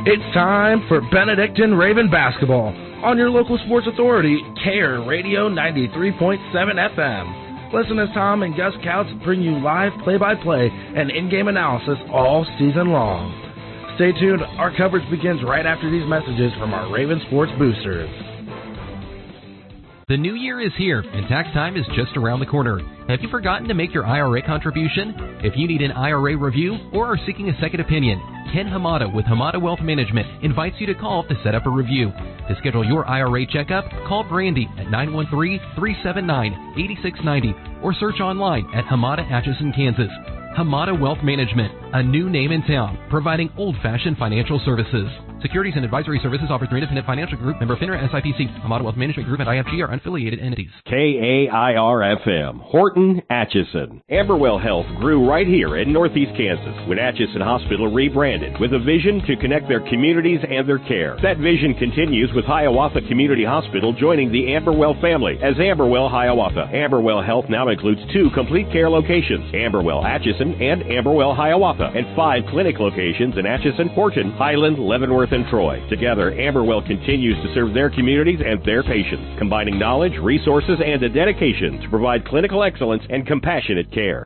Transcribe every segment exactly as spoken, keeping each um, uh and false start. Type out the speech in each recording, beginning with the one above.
It's time for Benedictine Raven basketball on your local sports authority, K R Radio ninety-three point seven F M. Listen as Tom and Gus Couts bring you live play-by-play and in-game analysis all season long. Stay tuned. Our coverage begins right after these messages from our Raven Sports boosters. The new year is here, and tax time is just around the corner. Have you forgotten to make your I R A contribution? If you need an I R A review or are seeking a second opinion, Ken Hamada with Hamada Wealth Management invites you to call to set up a review. To schedule your I R A checkup, call Brandy at nine one three, three seven nine, eight six nine zero or search online at Hamada Atchison, Kansas. Hamada Wealth Management, a new name in town, providing old-fashioned financial services. Securities and advisory services offered through Independent Financial Group, member FINRA S I P C. Hamada Wealth Management Group and I F G are unaffiliated entities. K A I R F M, Horton, Atchison. Amberwell Health grew right here in Northeast Kansas when Atchison Hospital rebranded with a vision to connect their communities and their care. That vision continues with Hiawatha Community Hospital joining the Amberwell family as Amberwell Hiawatha. Amberwell Health now includes two complete care locations, Amberwell Atchison and Amberwell Hiawatha, and five clinic locations in Atchison, Horton, Highland, Leavenworth, and Troy. Together, Amberwell continues to serve their communities and their patients, combining knowledge, resources, and a dedication to provide clinical excellence and compassionate care.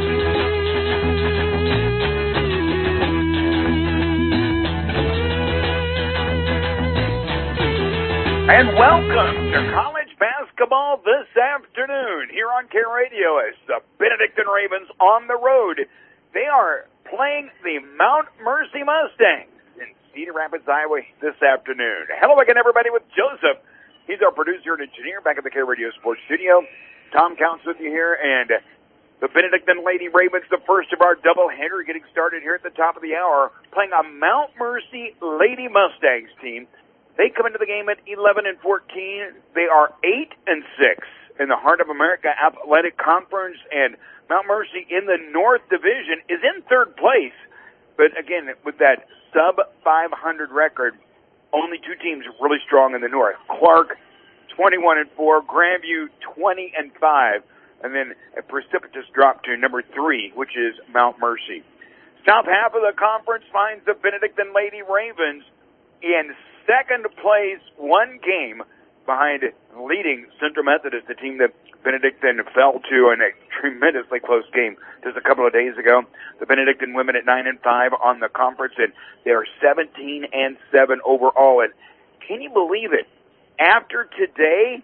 And welcome to college basketball this afternoon here on K Radio as the Benedictine Ravens on the road. They are playing the Mount Mercy Mustangs in Cedar Rapids, Iowa this afternoon. Hello again, everybody, with Joseph. He's our producer and engineer back at the K Radio Sports Studio. Tom Counts with you here, and the Benedictine Lady Ravens, the first of our doubleheader, getting started here at the top of the hour, playing a Mount Mercy Lady Mustangs team. They come into the game at eleven and fourteen. They are eight and six in the Heart of America Athletic Conference, and Mount Mercy in the North Division is in third place. But again, with that sub five hundred record, only two teams really strong in the North. Clark, twenty-one and four, Grandview, twenty and five, and then a precipitous drop to number three, which is Mount Mercy. South half of the conference finds the Benedictine Lady Ravens in second place, one game behind leading Central Methodist, the team that Benedictine fell to in a tremendously close game just a couple of days ago. The Benedictine women at nine and five on the conference, and they are seventeen and seven overall. And can you believe it? After today,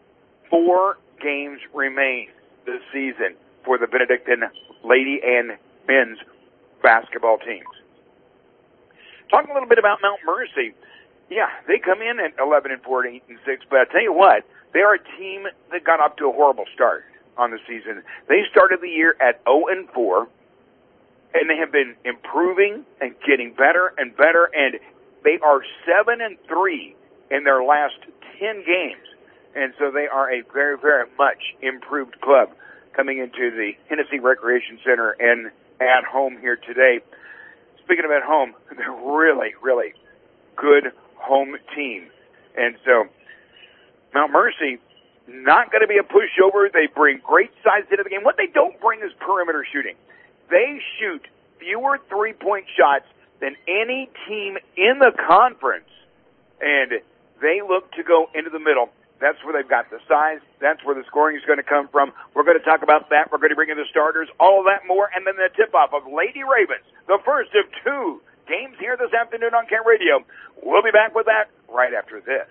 four games remain this season for the Benedictine lady and men's basketball teams. Talking a little bit about Mount Mercy. Yeah, they come in at eleven and four, eight and six, but I tell you what, they are a team that got up to a horrible start on the season. They started the year at oh and four, and they have been improving and getting better and better, and they are seven and three in their last ten games. And so they are a very, very much improved club coming into the Hennessy Recreation Center and at home here today. Speaking of at home, they're really, really good home team. And so Mount Mercy, not going to be a pushover. They bring great size into the game. What they don't bring is perimeter shooting. They shoot fewer three-point shots than any team in the conference, and they look to go into the middle. That's where they've got the size. That's where the scoring is going to come from. We're going to talk about that. We're going to bring in the starters, all of that more, and then the tip-off of Lady Ravens, the first of two games here this afternoon on K Radio. We'll be back with that right after this.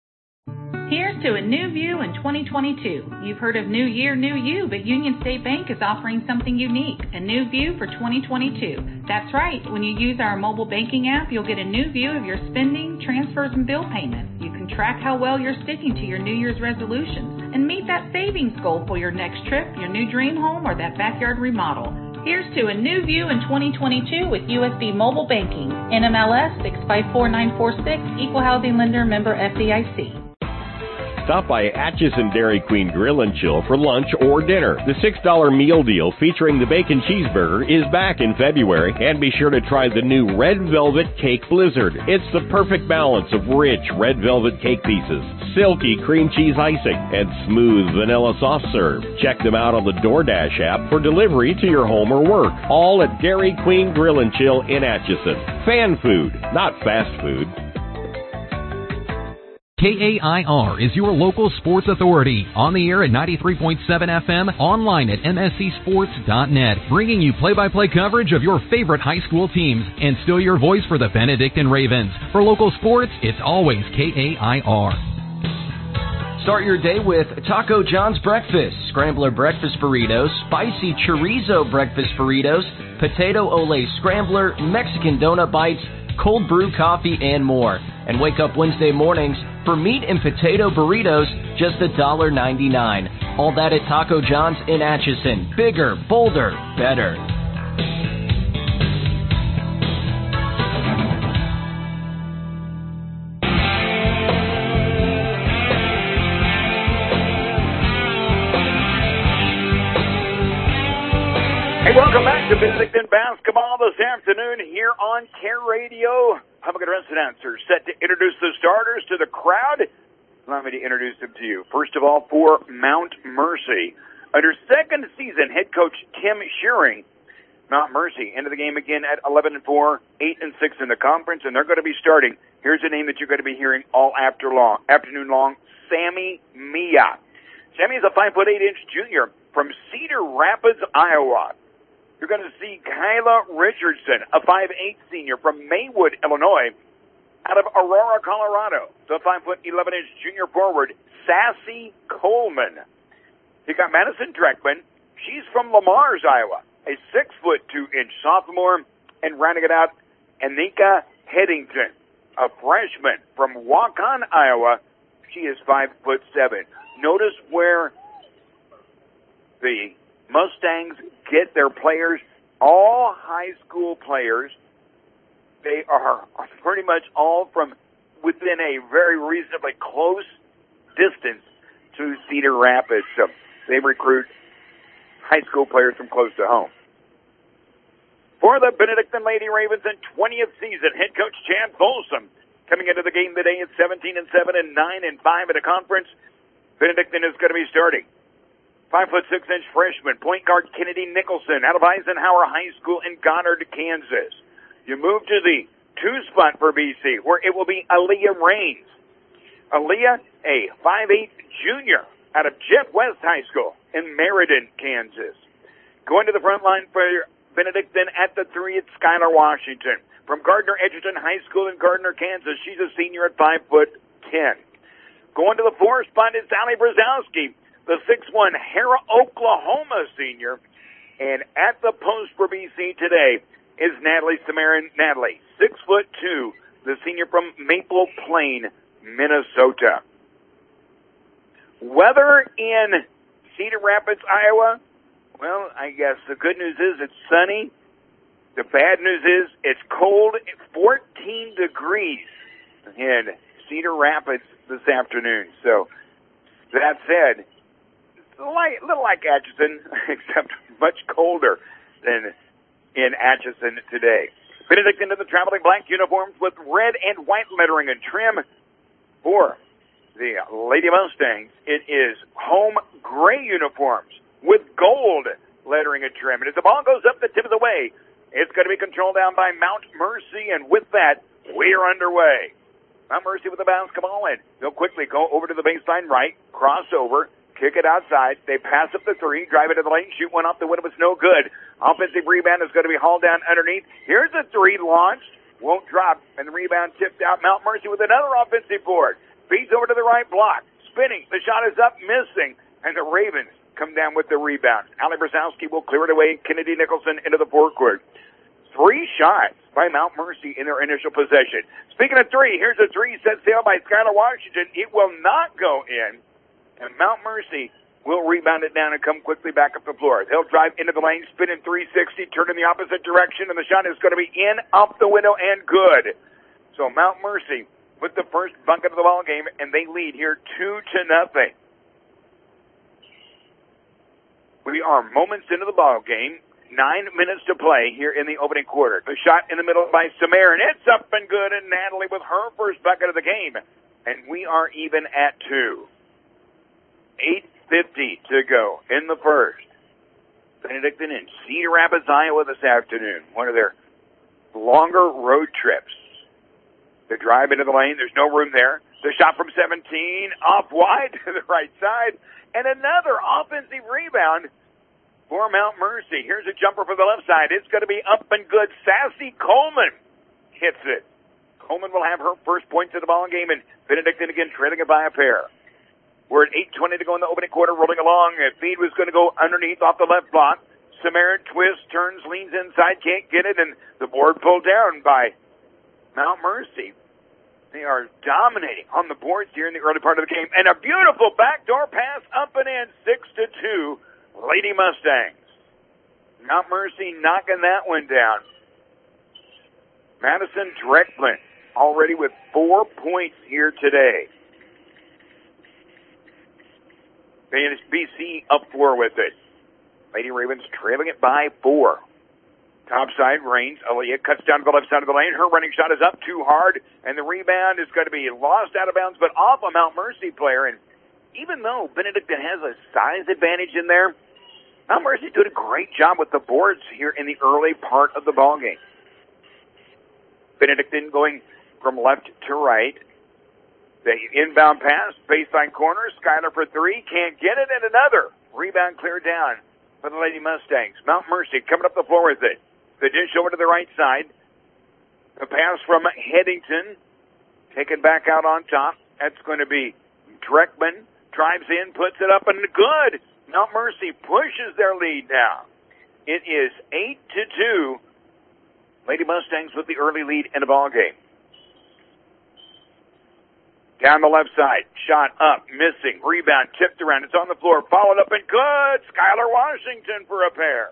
Here's to a new view in twenty twenty-two. You've heard of New Year, New You, but Union State Bank is offering something unique, a new view for twenty twenty-two. That's right. When you use our mobile banking app, you'll get a new view of your spending, transfers, and bill payments. You can track how well you're sticking to your New Year's resolutions and meet that savings goal for your next trip, your new dream home, or that backyard remodel. Here's to a new view in twenty twenty-two with U S B Mobile Banking. N M L S six five four nine four six, Equal Housing Lender, member F D I C. Stop by Atchison Dairy Queen Grill and Chill for lunch or dinner. The six dollar meal deal featuring the bacon cheeseburger is back in February, and be sure to try the new Red Velvet Cake Blizzard. It's the perfect balance of rich red velvet cake pieces, silky cream cheese icing, and smooth vanilla soft serve. Check them out on the DoorDash app for delivery to your home or work. All at Dairy Queen Grill and Chill in Atchison. Fan food, not fast food. K A I R is your local sports authority. On the air at ninety-three point seven F M, online at M S C sports dot net, bringing you play-by-play coverage of your favorite high school teams and still your voice for the Benedictine Ravens. For local sports, it's always K A I R. Start your day with Taco John's Breakfast, Scrambler Breakfast Burritos, Spicy Chorizo Breakfast Burritos, Potato Ole Scrambler, Mexican Donut Bites, Cold Brew Coffee, and more. And wake up Wednesday mornings for meat and potato burritos, just one dollar ninety-nine. All that at Taco John's in Atchison. Bigger, bolder, better. Hey, welcome back to Benedictine Basketball this afternoon here on Care Radio. Public address announcer set to introduce the starters to the crowd. Allow me to introduce them to you. First of all, for Mount Mercy. Under second season, head coach Tim Shearing. Mount Mercy into the game again at eleven and four, eight and six in the conference, and they're going to be starting. Here's a name that you're going to be hearing all after long, afternoon long, Sammy Mia. Sammy is a five foot eight inch junior from Cedar Rapids, Iowa. You're going to see Kyla Richardson, a five eight senior from Maywood, Illinois, out of Aurora, Colorado. The five foot eleven inch junior forward, Sassy Coleman. You got Madison Dreckman. She's from Lamars, Iowa, a six foot two inch sophomore. And rounding it out, Anika Headington, a freshman from Waukon, Iowa. She is five foot seven. Notice where the Mustangs get their players, all high school players. They are pretty much all from within a very reasonably close distance to Cedar Rapids. So they recruit high school players from close to home. For the Benedictine Lady Ravens in twentieth season, head coach Chad Folsom coming into the game today at seventeen and seven and nine and five at a conference. Benedictine is going to be starting. Five foot six inch freshman, point guard Kennedy Nicholson out of Eisenhower High School in Goddard, Kansas. You move to the two spot for B C, where it will be Aaliyah Raines. Aaliyah, a five eight junior out of Jet West High School in Meriden, Kansas. Going to the front line for Benedictine at the three, it's Skylar Washington. From Gardner Edgerton High School in Gardner, Kansas, she's a senior at five foot ten. Going to the four spot, it's Allie Brzezowski, the six one Hera, Oklahoma senior. And at the post for B C today is Natalie Samarin Natalie, six foot two, the senior from Maple Plain, Minnesota. Weather in Cedar Rapids, Iowa. Well, I guess the good news is it's sunny. The bad news is it's cold, fourteen degrees in Cedar Rapids this afternoon. So that said, a little like Atchison, except much colder than in Atchison today. Benedictine in the traveling black uniforms with red and white lettering and trim. For the Lady Mustangs, it is home gray uniforms with gold lettering and trim. And as the ball goes up the tip of the way, it's going to be controlled down by Mount Mercy, and with that, we're underway. Mount Mercy with the basketball, and they'll quickly go over to the baseline right, cross over, kick it outside. They pass up the three, drive it to the lane, shoot one off the window. It's no good. Offensive rebound is going to be hauled down underneath. Here's a three launched, won't drop, and the rebound tipped out. Mount Mercy with another offensive board. Feeds over to the right block, spinning. The shot is up, missing, and the Ravens come down with the rebound. Allie Brzezowski will clear it away. Kennedy Nicholson into the forecourt. Three shots by Mount Mercy in their initial possession. Speaking of three, here's a three set sail by Skylar Washington. It will not go in, and Mount Mercy will rebound it down and come quickly back up the floor. They'll drive into the lane, spin in three sixty, turn in the opposite direction, and the shot is going to be in, up the window, and good. So Mount Mercy with the first bucket of the ball game, and they lead here two to nothing. We are moments into the ball game. Nine minutes to play here in the opening quarter. The shot in the middle by Samir, and it's up and good, and Natalie with her first bucket of the game. And we are even at two. eight fifty to go in the first. Benedictine in Cedar Rapids, Iowa this afternoon. One of their longer road trips. The drive into the lane, there's no room there. The shot from seventeen, off wide to the right side. And another offensive rebound for Mount Mercy. Here's a jumper for the left side. It's going to be up and good. Sassy Coleman hits it. Coleman will have her first points of the ball game, and Benedictine again trailing it by a pair. We're at eight twenty to go in the opening quarter, rolling along. A feed was going to go underneath off the left block. Samaritan twists, turns, leans inside, can't get it, and the board pulled down by Mount Mercy. They are dominating on the boards here in the early part of the game. And a beautiful backdoor pass up and in, six to two. Lady Mustangs. Mount Mercy knocking that one down. Madison Dreckman already with four points here today. B C up four with it. Lady Ravens trailing it by four. Topside Reigns. Aaliyah cuts down to the left side of the lane. Her running shot is up too hard, and the rebound is going to be lost out of bounds, but off a Mount Mercy player. And even though Benedictine has a size advantage in there, Mount Mercy did a great job with the boards here in the early part of the ball game. Benedictine going from left to right. The inbound pass, baseline corner, Skyler for three, can't get it, and another rebound cleared down for the Lady Mustangs. Mount Mercy coming up the floor with it. The dish over to the right side. The pass from Headington, taken back out on top. That's going to be Dreckman. Drives in, puts it up, and good. Mount Mercy pushes their lead now. It is eight to two. Lady Mustangs with the early lead in the ball game. Down the left side, shot up, missing, rebound, tipped around. It's on the floor, followed up, and good. Skylar Washington for a pair.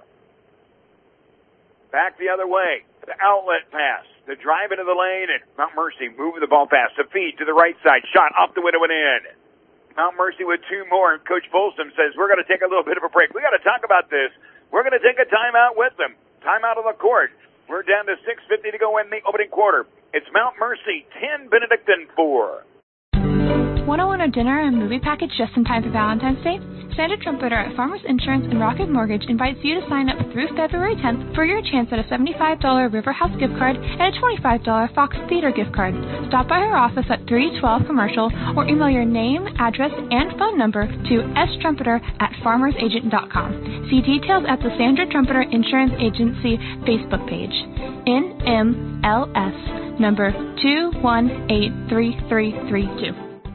Back the other way, the outlet pass, the drive into the lane, and Mount Mercy moving the ball fast. The feed to the right side, shot off the window and in. Mount Mercy with two more, and Coach Folsom says, we're going to take a little bit of a break. We got to talk about this. We're going to take a timeout with them. Timeout on the court. We're down to six fifty to go in the opening quarter. It's Mount Mercy ten, Benedictine four. Want to win a dinner and movie package just in time for Valentine's Day? Sandra Trumpeter at Farmers Insurance and Rocket Mortgage invites you to sign up through February tenth for your chance at a seventy-five dollars River House gift card and a twenty-five dollars Fox Theater gift card. Stop by her office at three twelve Commercial or email your name, address, and phone number to s trumpeter at farmers agent dot com. See details at the Sandra Trumpeter Insurance Agency Facebook page. N M L S number two one eight three three three two.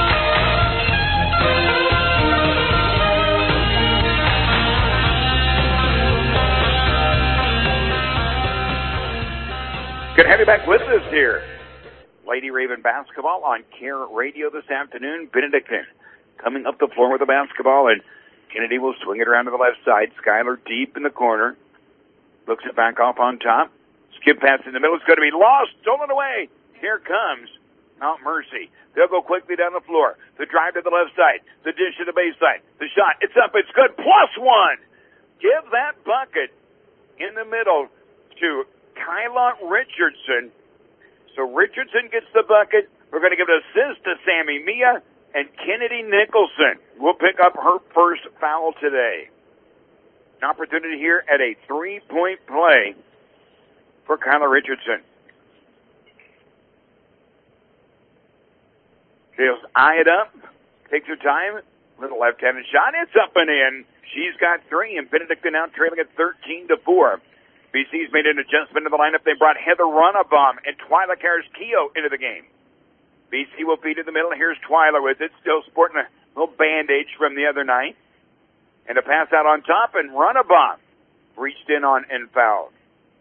Good to have you back with us here. Lady Raven basketball on Care Radio this afternoon. Benedictine coming up the floor with the basketball, and Kennedy will swing it around to the left side. Skyler deep in the corner. Looks it back off on top. Skip pass in the middle. It's going to be lost. Stolen away. Here comes Mount Mercy. They'll go quickly down the floor. The drive to the left side. The dish to the baseline. The shot. It's up. It's good. Plus one. Give that bucket in the middle to Kyla Richardson. So Richardson gets the bucket. We're going to give an assist to Sammy Mia, and Kennedy Nicholson will pick up her first foul today. An opportunity here at a three-point play for Kyla Richardson. She'll eye it up, takes her time, little left-handed shot. It's up and in. She's got three, and Benedictine now trailing at thirteen to four. B C's made an adjustment in the lineup. They brought Heather Runabaum and Twyla Karras-Keogh into the game. B C will feed in the middle. Here's Twyla with it, still sporting a little bandage from the other night. And a pass out on top, and Runabaum reached in on and fouled.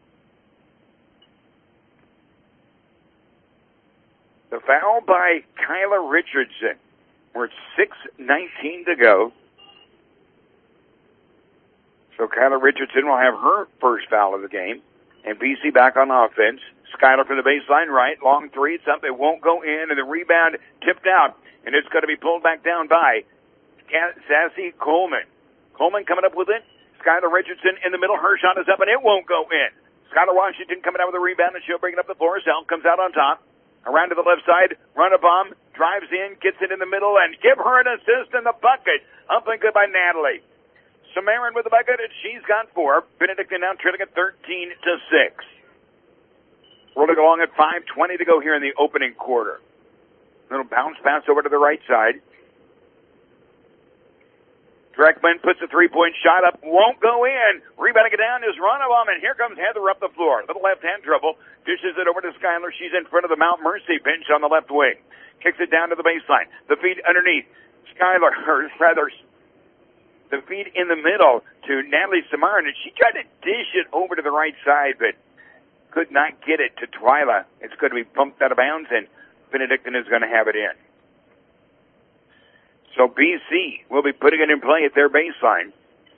The foul by Kyla Richardson. We're at six nineteen to go. So Kyla Richardson will have her first foul of the game. And B C back on offense. Schuyler from the baseline right. Long three. It's up. It won't go in. And the rebound tipped out. And it's going to be pulled back down by Sassy Coleman. Coleman coming up with it. Skylar Richardson in the middle. Her shot is up, and it won't go in. Skylar Washington coming out with a rebound, and she'll bring it up the floor. Sal comes out on top. Around to the left side. Run a bomb. Drives in. Gets it in the middle, and give her an assist in the bucket. Up and good by Natalie. Samarin with the bucket, and she's got four. Benedictine now trailing at thirteen to six. Rolling along at five twenty to go here in the opening quarter. Little bounce pass over to the right side. Dreckman puts a three-point shot up, won't go in. Rebounding it down is Runabaum, and here comes Heather up the floor. Little left-hand dribble, dishes it over to Schuyler. She's in front of the Mount Mercy bench on the left wing. Kicks it down to the baseline. The feed underneath. Schuyler, or rather, the feed in the middle to Natalie Samarin, and she tried to dish it over to the right side, but could not get it to Twyla. It's going to be bumped out of bounds, and Benedictine is going to have it in. So B C will be putting it in play at their baseline.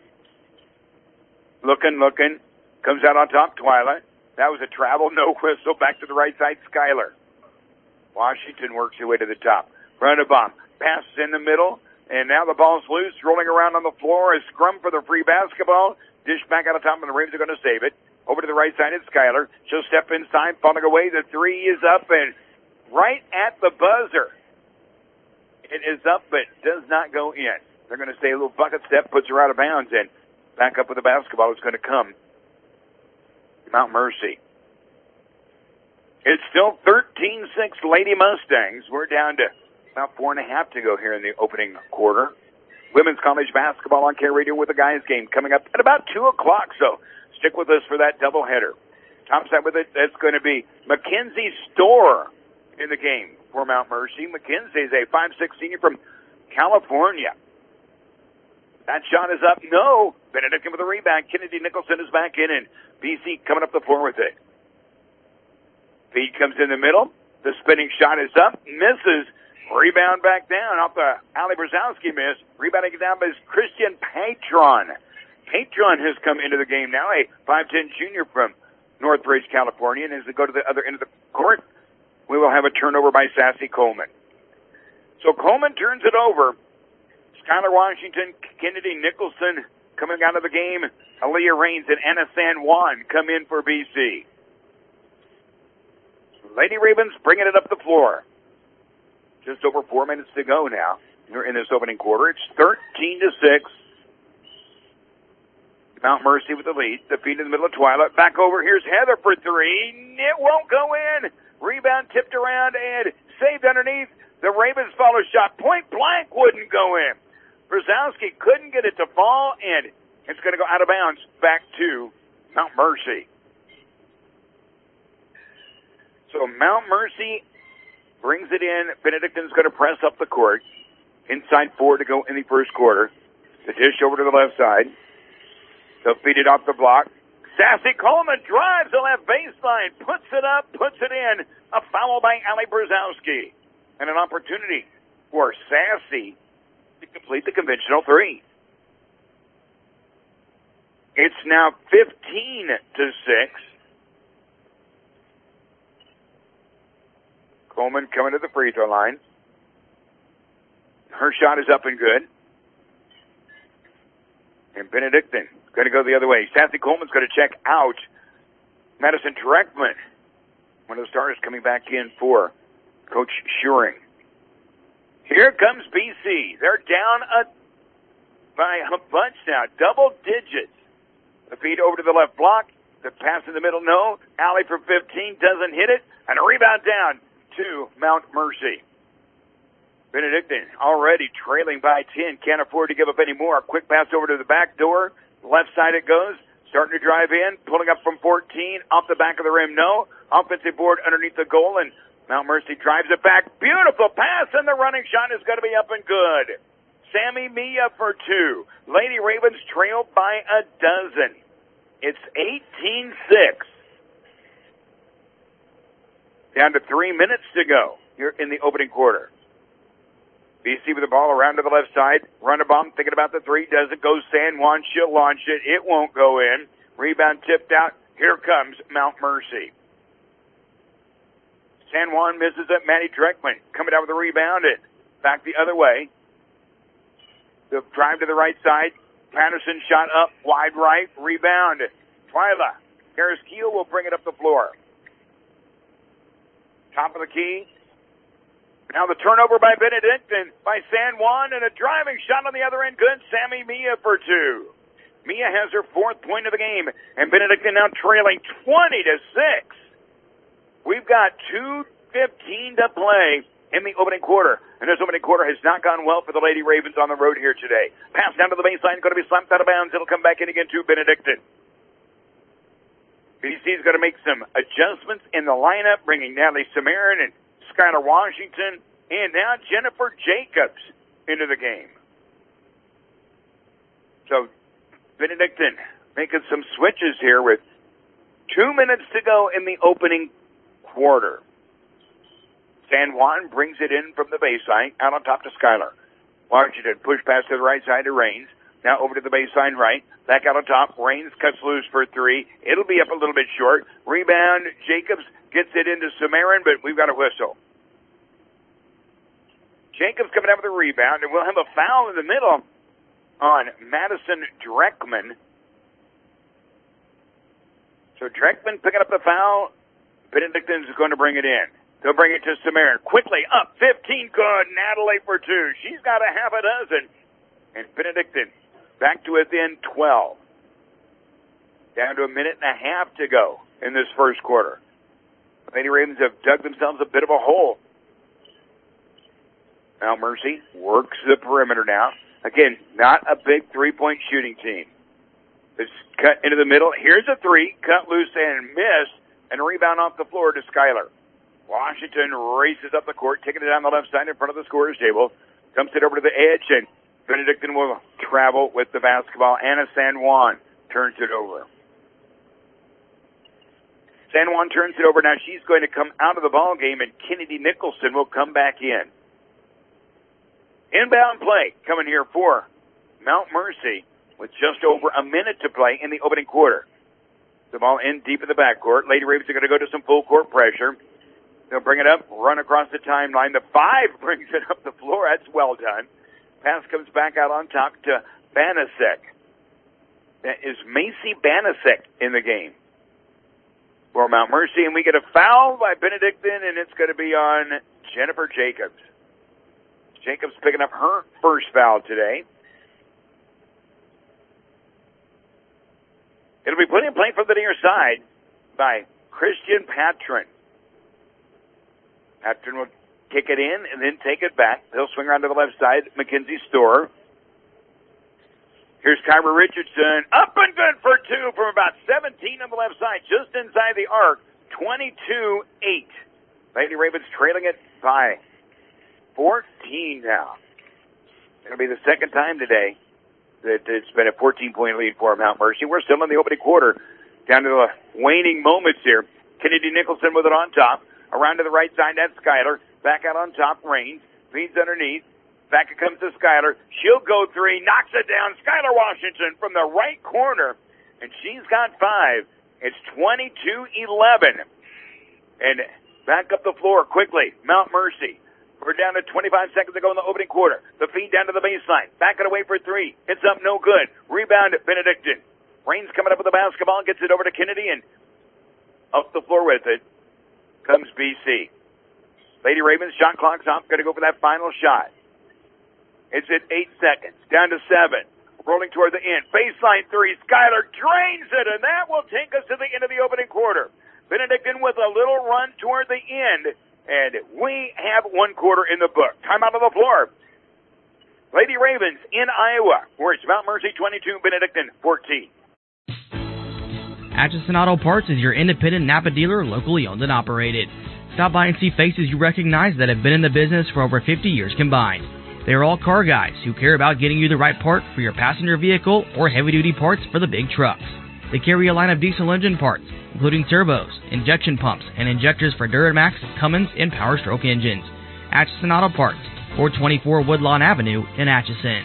Looking, looking. Comes out on top, Twyla. That was a travel, no whistle. Back to the right side, Schuyler. Washington works her way to the top. Runabaum passes in the middle, and now the ball's loose, rolling around on the floor. A scrum for the free basketball. Dish back out of top, and the Ravens are going to save it. Over to the right side is Schuyler. She'll step inside, falling away. The three is up, and right at the buzzer. It is up, but does not go in. They're going to stay a little bucket step, puts her out of bounds, and back up with the basketball is going to come Mount Mercy. It's still thirteen six Lady Mustangs. We're down to about four and a half to go here in the opening quarter. Women's college basketball on Care Radio with the guys game coming up at about two o'clock, so stick with us for that doubleheader. Topside with it, that's going to be Mackenzie Storr in the game for Mount Mercy. Mackenzie is a five six senior from California. That shot is up. No. Benedictine with a rebound. Kennedy Nicholson is back in, and B C coming up the floor with it. Feed comes in the middle. The spinning shot is up. Misses. Rebound back down off the Ali Brzezowski miss. Rebounding it down by Christian Patron. Patron has come into the game now, a five ten junior from Northridge, California, and as they go to the other end of the court, we will have a turnover by Sassy Coleman. So Coleman turns it over. Skylar Washington, Kennedy Nicholson coming out of the game. Aaliyah Raines and Anna San Juan come in for B C. Lady Ravens bringing it up the floor. Just over four minutes to go now in this opening quarter. It's thirteen to six. Mount Mercy with the lead. The feed in the middle of Twyla. Back over. Here's Heather for three. It won't go in. Rebound tipped around and saved underneath. The Ravens follow shot. Point blank wouldn't go in. Brzezowski couldn't get it to fall, and it's going to go out of bounds back to Mount Mercy. So Mount Mercy brings it in. Benedictine's going to press up the court. Inside four to go in the first quarter. The dish over to the left side. They'll feed it off the block. Sassy Coleman drives the left baseline, puts it up, puts it in. A foul by Ali Brzezowski. And an opportunity for Sassy to complete the conventional three. It's now fifteen to six. Coleman coming to the free throw line. Her shot is up and good. And Benedictine going to go the other way. Sassy Coleman's going to check out. Madison Dreckman, one of the starters, coming back in for Coach Schuring. Here comes B C. They're down a, by a bunch now, double digits. The feed over to the left block. The pass in the middle, no. Alley for fifteen, doesn't hit it. And a rebound down to Mount Mercy. Benedictine already trailing by ten. Can't afford to give up any more. Quick pass over to the back door. Left side it goes. Starting to drive in. Pulling up from fourteen. Off the back of the rim, no. Offensive board underneath the goal. And Mount Mercy drives it back. Beautiful pass. And the running shot is going to be up and good. Sammy Mia for two. Lady Ravens trail by a dozen. It's eighteen six. Down to three minutes to go here in the opening quarter. B C with the ball around to the left side. Runabaum thinking about the three. Doesn't go. San Juan. She'll launch it. It won't go in. Rebound tipped out. Here comes Mount Mercy. San Juan misses it. Maddie Dreckman coming down with a rebound and back the other way. The drive to the right side. Patterson shot up wide right. Rebound. Twyla. Harris Keel will bring it up the floor. Top of the key. Now the turnover by Benedictine, by San Juan, and a driving shot on the other end. Good. Sammy Mia for two. Mia has her fourth point of the game, and Benedictine now trailing twenty to six. We've got two fifteen to play in the opening quarter, and this opening quarter has not gone well for the Lady Ravens on the road here today. Pass down to the baseline, going to be slapped out of bounds. It'll come back in again to Benedictine. B C is going to make some adjustments in the lineup, bringing Natalie Samarin and Skylar Washington, and now Jennifer Jacobs into the game. So Benedictine making some switches here with two minutes to go in the opening quarter. San Juan brings it in from the baseline, out on top to Skylar. Washington push pass to the right side to Raines. Now over to the baseline right. Back out on top. Raines cuts loose for three. It'll be up a little bit short. Rebound. Jacobs gets it into Samarin, but we've got a whistle. Jacobs coming out with a rebound, and we'll have a foul in the middle on Madison Dreckman. So Dreckman picking up the foul. Benedictine is going to bring it in. They'll bring it to Samarin. Quickly up, fifteen, good. Natalie for two. She's got a half a dozen. And Benedictine back to within twelve. Down to a minute and a half to go in this first quarter. The Lady Ravens have dug themselves a bit of a hole. Mount Mercy works the perimeter now. Again, not a big three-point shooting team. It's cut into the middle. Here's a three, cut loose and miss, and a rebound off the floor to Skylar. Washington races up the court, taking it down the left side in front of the scorer's table. Dumps it over to the edge, and Benedictine will travel with the basketball. Anna San Juan turns it over. San Juan turns it over. Now she's going to come out of the ball game, and Kennedy Nicholson will come back in. Inbound play coming here for Mount Mercy with just over a minute to play in the opening quarter. The ball in deep in the backcourt. Lady Ravens are going to go to some full court pressure. They'll bring it up, run across the timeline. The five brings it up the floor. That's well done. Pass comes back out on top to Banasek. That is Macy Banasek in the game for Mount Mercy. And we get a foul by Benedictine, and it's going to be on Jennifer Jacobs. Jacobs picking up her first foul today. It'll be put in play from the near side by Christian Patron. Patron will kick it in and then take it back. They'll swing around to the left side. Mackenzie Storr. Here's Kyra Richardson. Up and good for two from about seventeen on the left side, just inside the arc. twenty-two eight. Lady Ravens trailing it by fourteen now. It'll be the second time today that it's been a fourteen-point lead for Mount Mercy. We're still in the opening quarter. Down to the waning moments here. Kennedy Nicholson with it on top. Around to the right side, that's Skylar. Back out on top, Raines. Feeds underneath. Back it comes to Skylar. She'll go three. Knocks it down. Skylar Washington from the right corner. And she's got five. It's twenty-two eleven. And back up the floor quickly. Mount Mercy. We're down to twenty-five seconds to go in the opening quarter. The feed down to the baseline. Back it away for three. It's up, no good. Rebound at Benedictine. Raines coming up with the basketball. Gets it over to Kennedy, and up the floor with it comes B C. Lady Ravens, shot clock's off. Going to go for that final shot. It's at eight seconds. Down to seven. Rolling toward the end. Baseline three. Skylar drains it, and that will take us to the end of the opening quarter. Benedictine with a little run toward the end. And we have one quarter in the book. Time out on the floor. Lady Ravens in Iowa, where it's Mount Mercy twenty-two, Benedictine fourteen. Atchison Auto Parts is your independent Napa dealer, locally owned and operated. Stop by and see faces you recognize that have been in the business for over fifty years combined. They are all car guys who care about getting you the right part for your passenger vehicle or heavy-duty parts for the big trucks. They carry a line of diesel engine parts, including turbos, injection pumps, and injectors for Duramax, Cummins, and Power Stroke engines. Atchison Auto Parts, four twenty-four Woodlawn Avenue in Atchison.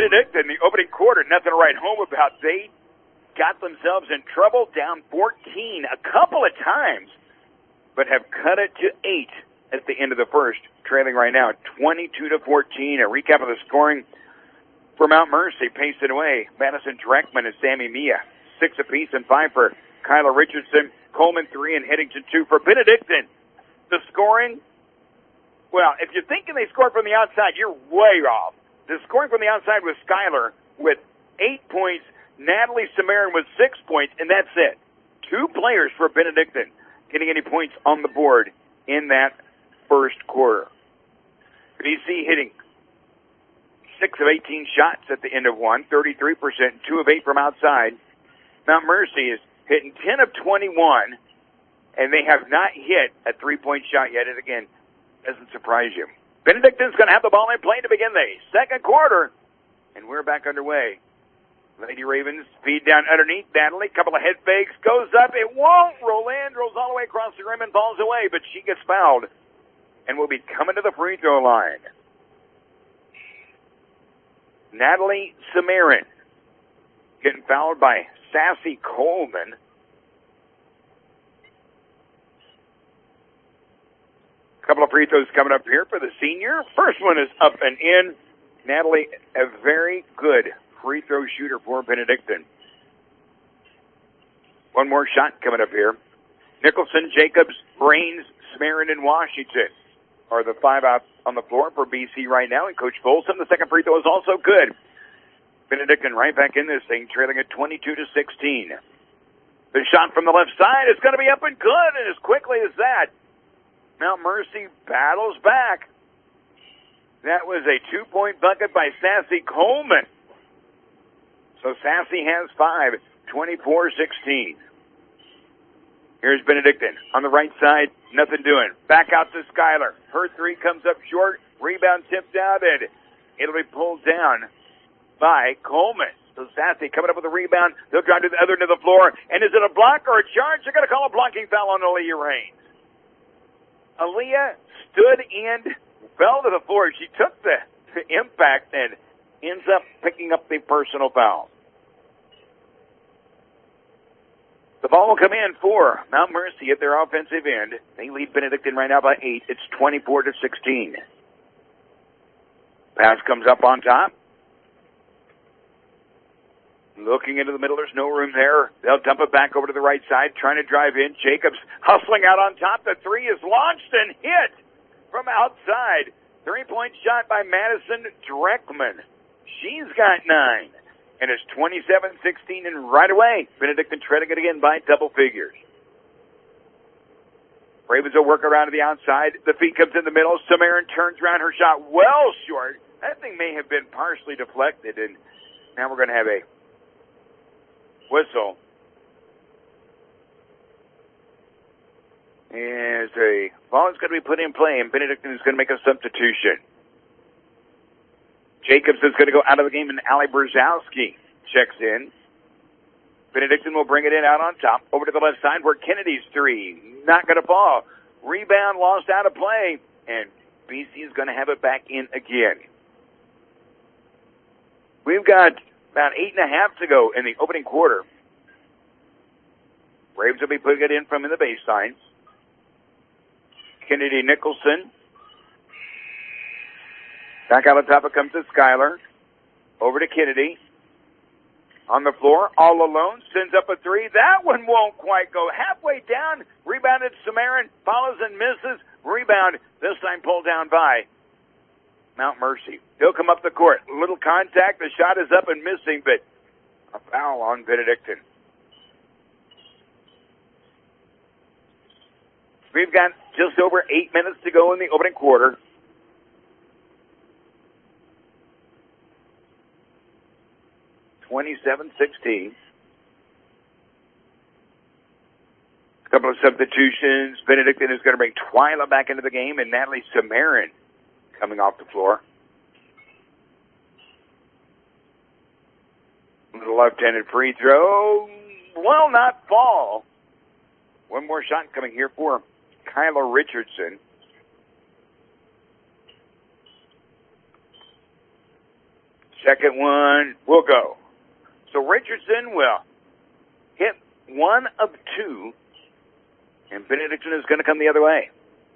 Benedictine, the opening quarter, nothing to write home about. They got themselves in trouble, down fourteen a couple of times, but have cut it to eight at the end of the first, trailing right now twenty-two to fourteen. A recap of the scoring for Mount Mercy, paced it away. Madison Dreckman and Sammy Mia, six apiece, and five for Kyla Richardson. Coleman, three, and Headington, two for Benedictine. The scoring, well, if you're thinking they scored from the outside, you're way off. The scoring from the outside was Skylar with eight points, Natalie Samarin with six points, and that's it. Two players for Benedictine getting any points on the board in that first quarter. B C hitting six of eighteen shots at the end of one, thirty-three percent, two of eight from outside. Mount Mercy is hitting ten of twenty-one, and they have not hit a three-point shot yet. And again, doesn't surprise you. Benedictine's going to have the ball in play to begin the second quarter, and we're back underway. Lady Ravens feed down underneath. Natalie, couple of head fakes, goes up. It won't roll in, rolls all the way across the rim and falls away, but she gets fouled and will be coming to the free throw line. Natalie Samarin getting fouled by Sassy Coleman. Couple of free throws coming up here for the senior. First one is up and in. Natalie, a very good free throw shooter for Benedictine. One more shot coming up here. Nicholson, Jacobs, Brains, Samarin, and Washington are the five out on the floor for B C right now. And Coach Folsom, the second free throw is also good. Benedictine right back in this thing, trailing at twenty-two to sixteen. The shot from the left side is going to be up and good, and as quickly as that, Mount Mercy battles back. That was a two-point bucket by Sassy Coleman. So Sassy has five, twenty-four sixteen. Here's Benedictine on the right side, nothing doing. Back out to Skylar. Her three comes up short, rebound tipped out, and it'll be pulled down by Coleman. So Sassy coming up with a rebound. They'll drive to the other end of the floor. And is it a block or a charge? They're going to call a blocking foul on Aaliyah Raines. Aaliyah stood and fell to the floor. She took the impact and ends up picking up the personal foul. The ball will come in for Mount Mercy at their offensive end. They lead Benedictine right now by eight. It's twenty-four to sixteen. Pass comes up on top. Looking into the middle, there's no room there. They'll dump it back over to the right side, trying to drive in. Jacobs hustling out on top. The three is launched and hit from outside. Three-point shot by Madison Dreckman. She's got nine. And it's twenty-seven sixteen, and right away, Benedictine treading it again by double figures. Ravens will work around to the outside. The feed comes in the middle. Samarin turns around, her shot well short. That thing may have been partially deflected, and now we're going to have a whistle. As a ball is going to be put in play, and Benedictine is going to make a substitution. Jacobs is going to go out of the game, and Ali Brzezowski checks in. Benedictine will bring it in out on top, over to the left side where Kennedy's three. Not going to fall. Rebound lost out of play, and B C is going to have it back in again. We've got about eight and a half to go in the opening quarter. Braves will be putting it in from in the baseline. Kennedy Nicholson. Back out on top, it comes to Skylar. Over to Kennedy. On the floor, all alone, sends up a three. That one won't quite go. Halfway down, rebounded Samarin, follows and misses. Rebound, this time pulled down by Mount Mercy. He'll come up the court. Little contact, the shot is up and missing, but a foul on Benedictine. We've got just over eight minutes to go in the opening quarter. twenty-seven sixteen. A couple of substitutions. Benedictine is going to bring Twyla back into the game, and Natalie Samarin coming off the floor. The left-handed free throw will not fall. One more shot coming here for Kyla Richardson. Second one will go. So Richardson will hit one of two, and Benedictine is going to come the other way.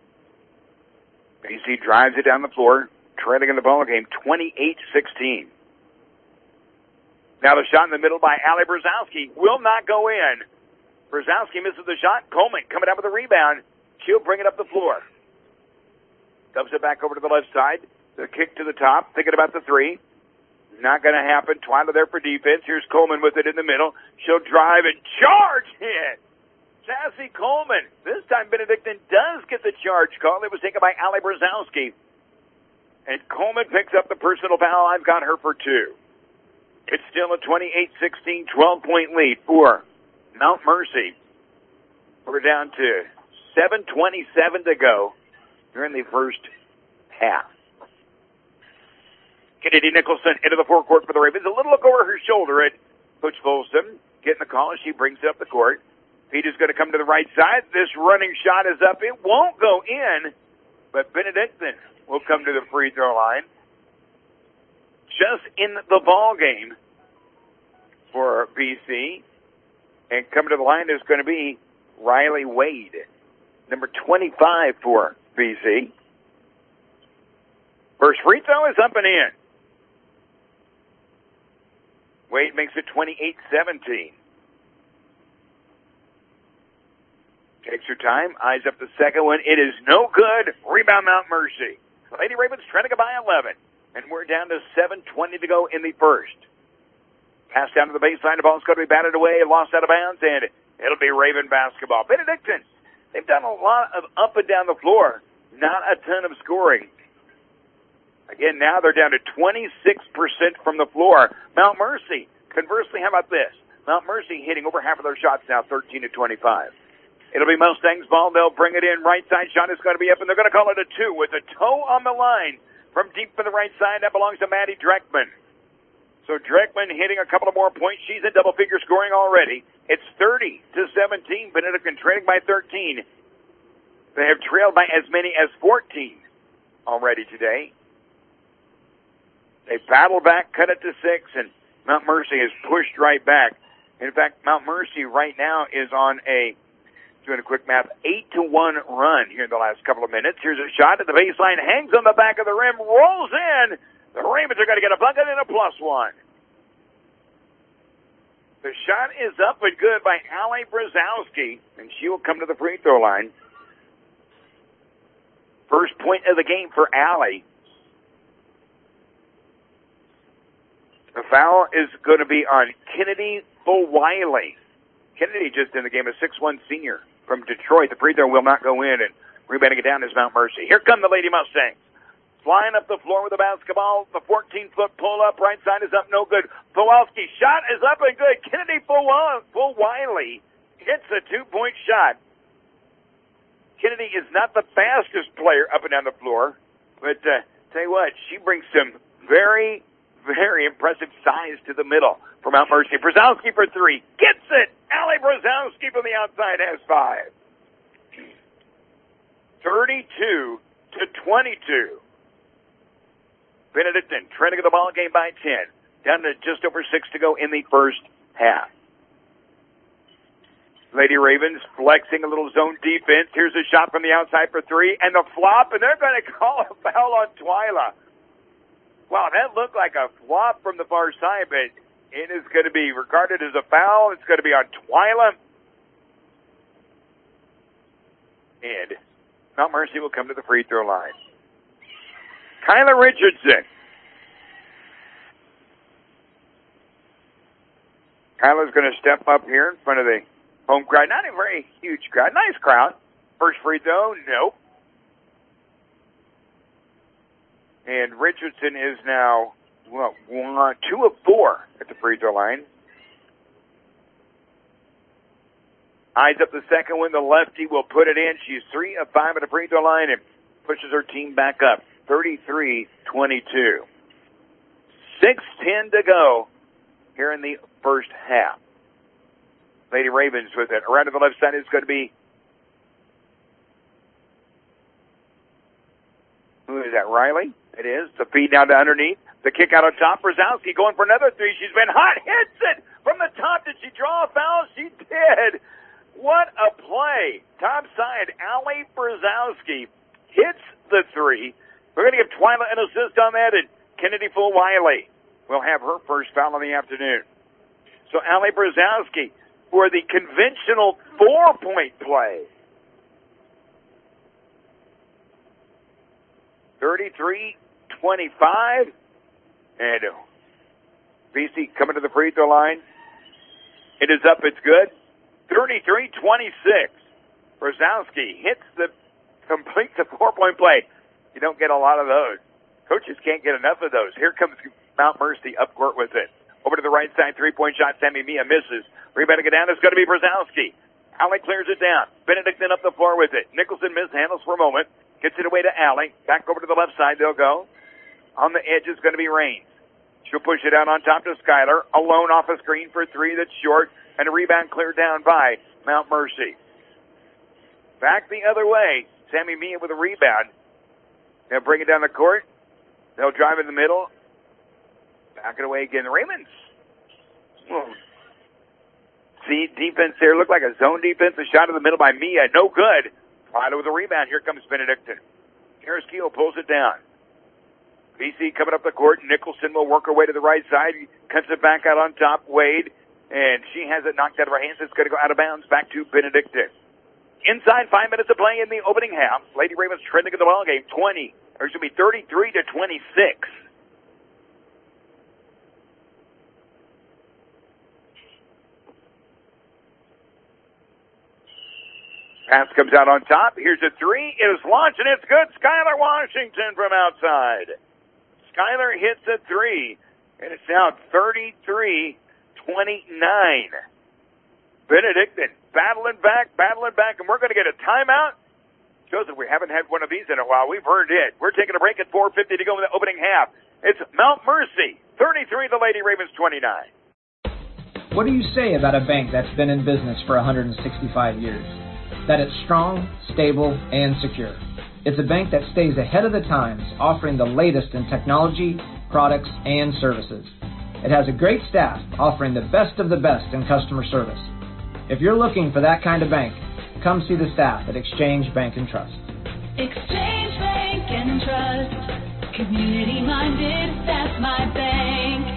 B C drives it down the floor, trailing in the ball game twenty-eight sixteen. Now the shot in the middle by Allie Brzezowski will not go in. Brzezowski misses the shot. Coleman coming up with a rebound. She'll bring it up the floor. Dumps it back over to the left side. The kick to the top, thinking about the three. Not going to happen. Twyla there for defense. Here's Coleman with it in the middle. She'll drive and charge in. Sassy Coleman. This time Benedictine does get the charge call. It was taken by Allie Brzezowski. And Coleman picks up the personal foul. I've got her for two. It's still a twenty-eight sixteen, twelve-point lead for Mount Mercy. We're down to seven twenty-seven to go during the first half. Kennedy Nicholson into the forecourt for the Ravens. A little look over her shoulder at Coach Folsom. Getting the call as she brings it up the court. Pete is going to come to the right side. This running shot is up. It won't go in, but Benedictine will come to the free throw line. Just in the ball game for B C. And coming to the line is going to be Riley Wade, number twenty-five for B C. First free throw is up and in. Wade makes it twenty-eight seventeen. Takes her time, eyes up the second one. It is no good. Rebound Mount Mercy. Lady Ravens trailing it by eleven. And we're down to seven twenty to go in the first. Pass down to the baseline. The ball's going to be batted away, lost out of bounds, and it'll be Raven basketball. Benedictine, they've done a lot of up and down the floor. Not a ton of scoring. Again, now they're down to twenty-six percent from the floor. Mount Mercy, conversely, how about this? Mount Mercy hitting over half of their shots now, thirteen to twenty-five. It'll be Mustangs ball. They'll bring it in. Right side shot is going to be up, and they're going to call it a two with a toe on the line. From deep for the right side, that belongs to Maddie Dreckman. So Dreckman hitting a couple of more points. She's in double-figure scoring already. It's thirty to seventeen. Benedictine trailing by thirteen. They have trailed by as many as fourteen already today. They battle back, cut it to six, and Mount Mercy has pushed right back. In fact, Mount Mercy right now is on a, doing a quick math, eight to one run here in the last couple of minutes. Here's a shot at the baseline, hangs on the back of the rim, rolls in. The Ravens are going to get a bucket and a plus one. The shot is up and good by Allie Brzezowski, and she will come to the free throw line. First point of the game for Allie. The foul is going to be on Kennedy Fulwiley. Kennedy just in the game, a six one senior from Detroit. The free throw will not go in, and rebounding it down is Mount Mercy. Here come the Lady Mustangs. Flying up the floor with the basketball. The fourteen-foot pull-up. Right side is up, no good. Fulwiley shot is up and good. Kennedy Fulwiley hits a two-point shot. Kennedy is not the fastest player up and down the floor, but uh, tell you what, she brings some very, very impressive size to the middle for Mount Mercy. Brzezowski for three. Gets it! Allie Brzezowski from the outside has five. thirty-two to twenty-two. Benedictine trailing the ball game by ten. Down to just over six to go in the first half. Lady Ravens flexing a little zone defense. Here's a shot from the outside for three, and the flop, and they're going to call a foul on Twyla. Wow, that looked like a flop from the far side, but it is going to be regarded as a foul. It's going to be on Twyla. And Mount Mercy will come to the free throw line. Kyla Richardson. Kyla's going to step up here in front of the home crowd. Not a very huge crowd. Nice crowd. First free throw, nope. And Richardson is now, well, one, two of four at the free throw line. Eyes up the second one. The lefty will put it in. She's three of five at the free throw line and pushes her team back up. thirty-three twenty-two. six ten to go here in the first half. Lady Ravens with it. Around to the left side is going to be, who is that, Riley? It is. The feed down to underneath. The kick out on top. Brzezowski going for another three. She's been hot. Hits it from the top. Did she draw a foul? She did. What a play. Top side, Allie Brzezowski hits the three. We're going to give Twyla an assist on that, and Kennedy Full-Wiley will have her first foul in the afternoon. So Allie Brzezowski for the conventional four-point play. thirty-three twenty-five. And B C coming to the free throw line. It is up. It's good. thirty-three twenty-six. Brzezowski hits the, completes the four-point play. You don't get a lot of those. Coaches can't get enough of those. Here comes Mount Mercy up court with it. Over to the right side, three-point shot. Sammy Mia misses. Rebounding it down is going to be Brzezowski. Allie clears it down. Benedictine up the floor with it. Nicholson mishandles for a moment. Gets it away to Allie. Back over to the left side they'll go. On the edge is going to be Raines. She'll push it out on top to Skyler. Alone off a screen for three that's short. And a rebound cleared down by Mount Mercy. Back the other way. Sammy Mia with a rebound. They'll bring it down the court. They'll drive in the middle. Back it away again. Raymonds. Whoa. See, defense there. Looked like a zone defense. A shot in the middle by Mia. No good. Twyla with a rebound. Here comes Benedictine. Harris Keel pulls it down. B C coming up the court. Nicholson will work her way to the right side. Cuts it back out on top. Wade. And she has it knocked out of her hands. It's going to go out of bounds back to Benedictine. Inside five minutes of play in the opening half. Lady Ravens trending in the ball game. twenty. Or it should be thirty-three to twenty-six. Pass comes out on top. Here's a three. It is launched, and it's good. Skylar Washington from outside. Skylar hits a three, and it's now thirty-three twenty-nine. Benedictine battling back, battling back, and we're going to get a timeout. Joseph, we haven't had one of these in a while. We've earned it. We're taking a break at four fifty to go in the opening half. It's Mount Mercy, thirty-three, the Lady Ravens, twenty-nine. What do you say about a bank that's been in business for one hundred sixty-five years? That it's strong, stable, and secure. It's a bank that stays ahead of the times, offering the latest in technology, products, and services. It has a great staff offering the best of the best in customer service. If you're looking for that kind of bank, come see the staff at Exchange Bank and Trust. Exchange Bank and Trust. Community-minded, that's my bank.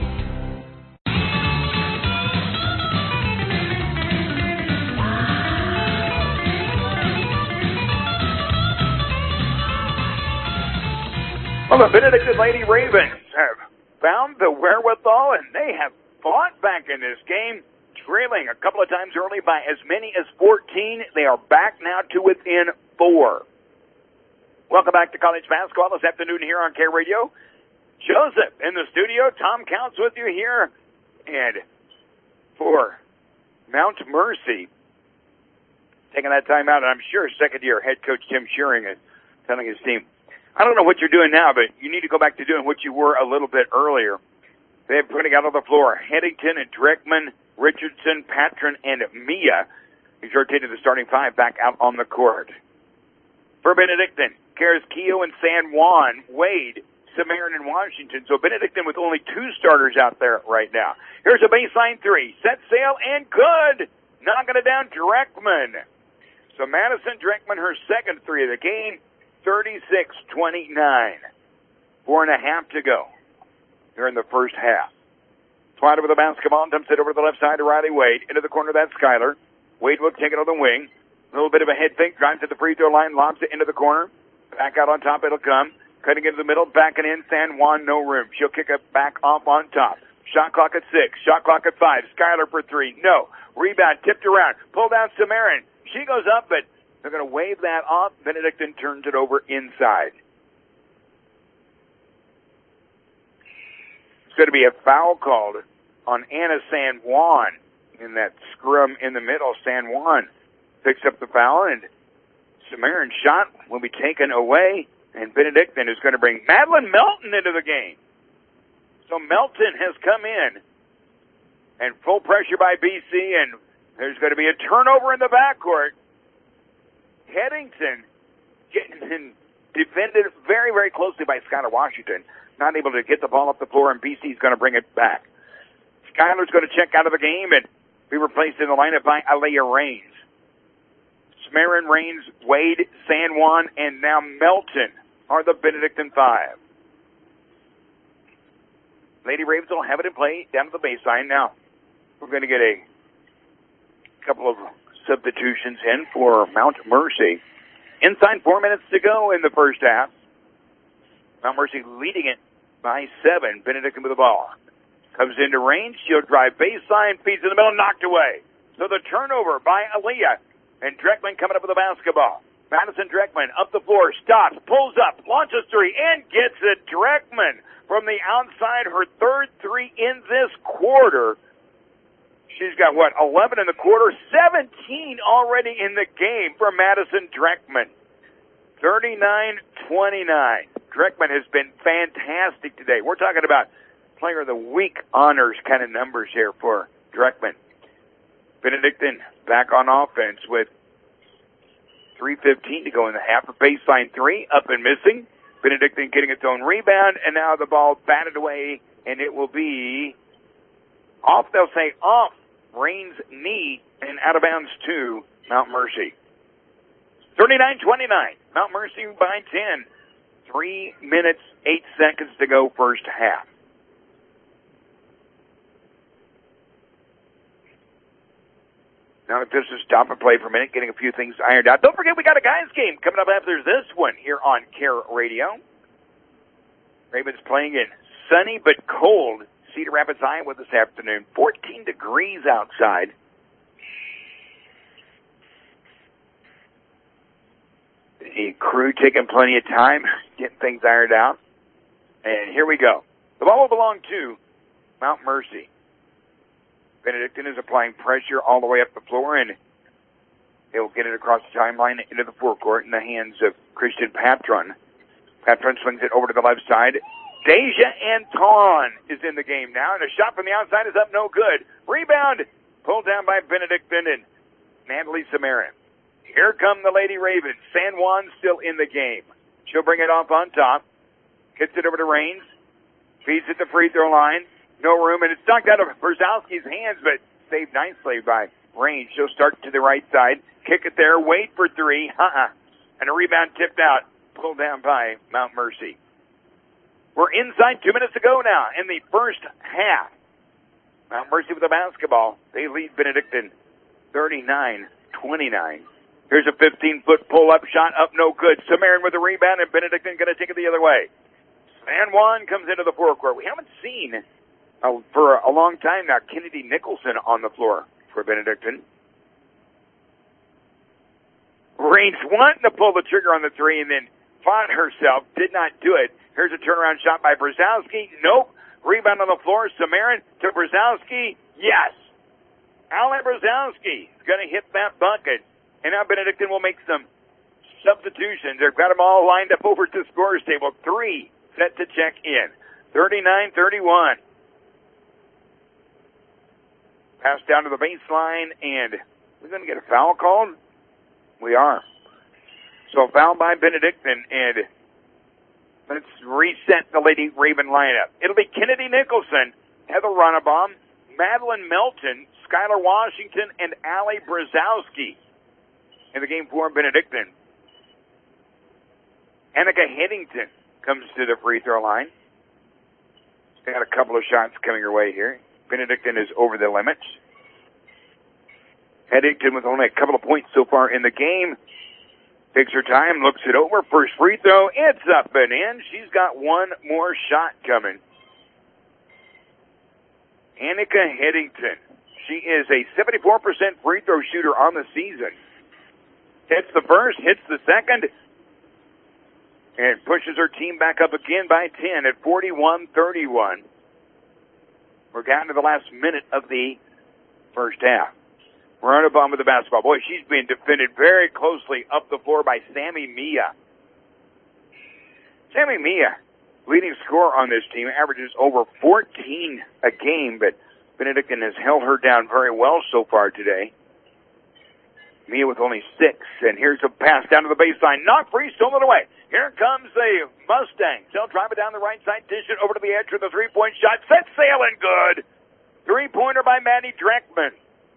Well, the Benedictine Lady Ravens have found the wherewithal, and they have fought back in this game, trailing a couple of times early by as many as fourteen. They are back now to within four. Welcome back to college basketball this afternoon here on Care Radio. Joseph in the studio. Tom Counts with you here. And for Mount Mercy, taking that time out, and I'm sure second-year head coach Tim Shearing is telling his team, I don't know what you're doing now, but you need to go back to doing what you were a little bit earlier. They're putting out on the floor Headington and Dreckman, Richardson, Patron, and Mia. He's rotated the starting five back out on the court. For Benedictine, Carrasquillo and San Juan, Wade, Samaritan, and Washington. So Benedictine with only two starters out there right now. Here's a baseline three. Set sail and good. Knocking it down, Dreckman. So Madison Dreckman, her second three of the game. thirty-six twenty-nine. Four and a half to go here in the first half. Twyla with the basketball, dumps it over to the left side to Riley Wade. Into the corner, that's Skyler. Wade will take it on the wing. A little bit of a head fake, drives to the free throw line, lobs it into the corner. Back out on top, it'll come. Cutting into the middle, backing in, San Juan, no room. She'll kick it back off on top. Shot clock at six, shot clock at five. Skyler for three, no. Rebound, tipped around. Pull down Samaritan. She goes up, but they're going to wave that off. Benedictine turns it over inside. It's going to be a foul called on Anna San Juan in that scrum in the middle. San Juan picks up the foul, and Samaritan's shot will be taken away, and Benedictine is going to bring Madeline Melton into the game. So Melton has come in, and full pressure by B C, and there's going to be a turnover in the backcourt. Headington getting in defended very, very closely by Skylar Washington. Not able to get the ball up the floor, and B C's going to bring it back. Skylar's going to check out of the game and be replaced in the lineup by Aaliyah Raines. Samarin, Raines, Wade, San Juan, and now Melton are the Benedictine five. Lady Ravens will have it in play down to the baseline. Now, we're going to get a couple of substitutions in for Mount Mercy. Inside four minutes to go in the first half. Mount Mercy leading it by seven. Benedictine with the ball. Comes into range. She'll drive baseline. Feeds in the middle. Knocked away. So the turnover by Aaliyah. And Dreckman coming up with the basketball. Madison Dreckman up the floor. Stops. Pulls up. Launches three. And gets it. Dreckman from the outside. Her third three in this quarter. She's got, what, eleven in the quarter? seventeen already in the game for Madison Dreckman. thirty-nine twenty-nine. Dreckman has been fantastic today. We're talking about Player of the Week honors kind of numbers here for Dreckman. Benedictine back on offense with three fifteen to go in the half. A baseline three, up and missing. Benedictine getting its own rebound, and now the ball batted away, and it will be off, they'll say off Raines' knee, and out of bounds to Mount Mercy. thirty-nine twenty-nine. Mount Mercy by ten. Three minutes, eight seconds to go first half. Now just to stop and play for a minute, getting a few things ironed out. Don't forget we got a guys game coming up after this one here on Care Radio. Ravens playing in sunny but cold Cedar Rapids, Iowa this afternoon. fourteen degrees outside. The crew taking plenty of time, getting things ironed out. And here we go. The ball will belong to Mount Mercy. Benedictine is applying pressure all the way up the floor, and he'll get it across the timeline into the forecourt in the hands of Christian Patron. Patron swings it over to the left side. Deja Anton is in the game now, and a shot from the outside is up, no good. Rebound pulled down by Benedictine and Natalie Samarin. Here come the Lady Ravens. San Juan still in the game. She'll bring it off on top. Gets it over to Raines. Feeds it the free throw line. No room, and it's knocked out of Brzezowski's hands, but saved nicely by Raines. She'll start to the right side. Kick it there. Wait for three. Uh-uh. And a rebound tipped out. Pulled down by Mount Mercy. We're inside two minutes to go now in the first half. Mount Mercy with the basketball. They lead Benedictine thirty-nine twenty-nine. Here's a fifteen-foot pull-up shot, up no good. Samarin with the rebound, and Benedictine going to take it the other way. San Juan comes into the forecourt. We haven't seen, uh, for a long time now, Kennedy Nicholson on the floor for Benedictine. Raines wanting to pull the trigger on the three and then fought herself, did not do it. Here's a turnaround shot by Brzezowski. Nope. Rebound on the floor. Samarin to Brzezowski. Yes. Alan Brzezowski is going to hit that bucket. And now Benedictine will make some substitutions. They've got them all lined up over to scorer's table. Three set to check in. thirty-nine thirty-one. Pass down to the baseline, and we're going to get a foul called. We are. So foul by Benedictine, and let's reset the Lady Raven lineup. It'll be Kennedy Nicholson, Heather Runabaum, Madeline Melton, Skylar Washington, and Allie Brzezowski in the game for Benedictine. Annika Headington comes to the free throw line. She's got a couple of shots coming her way here. Benedictine is over the limits. Headington with only a couple of points so far in the game. Takes her time, looks it over. First free throw, it's up and in. She's got one more shot coming. Annika Headington. She is a seventy-four percent free throw shooter on the season. Hits the first, hits the second, and pushes her team back up again by ten at forty-one thirty-one. We're down to the last minute of the first half. Runabaum with the basketball. Boy, she's being defended very closely up the floor by Sammy Mia. Sammy Mia, leading scorer on this team, averages over fourteen a game, but Benedictine has held her down very well so far today. Mia with only six. And here's a pass down to the baseline. Not free, stolen away. Here comes the Mustangs. They'll drive it down the right side, dish it over to the edge with a three-point shot. Set sail and good. Three-pointer by Maddie Dreckman.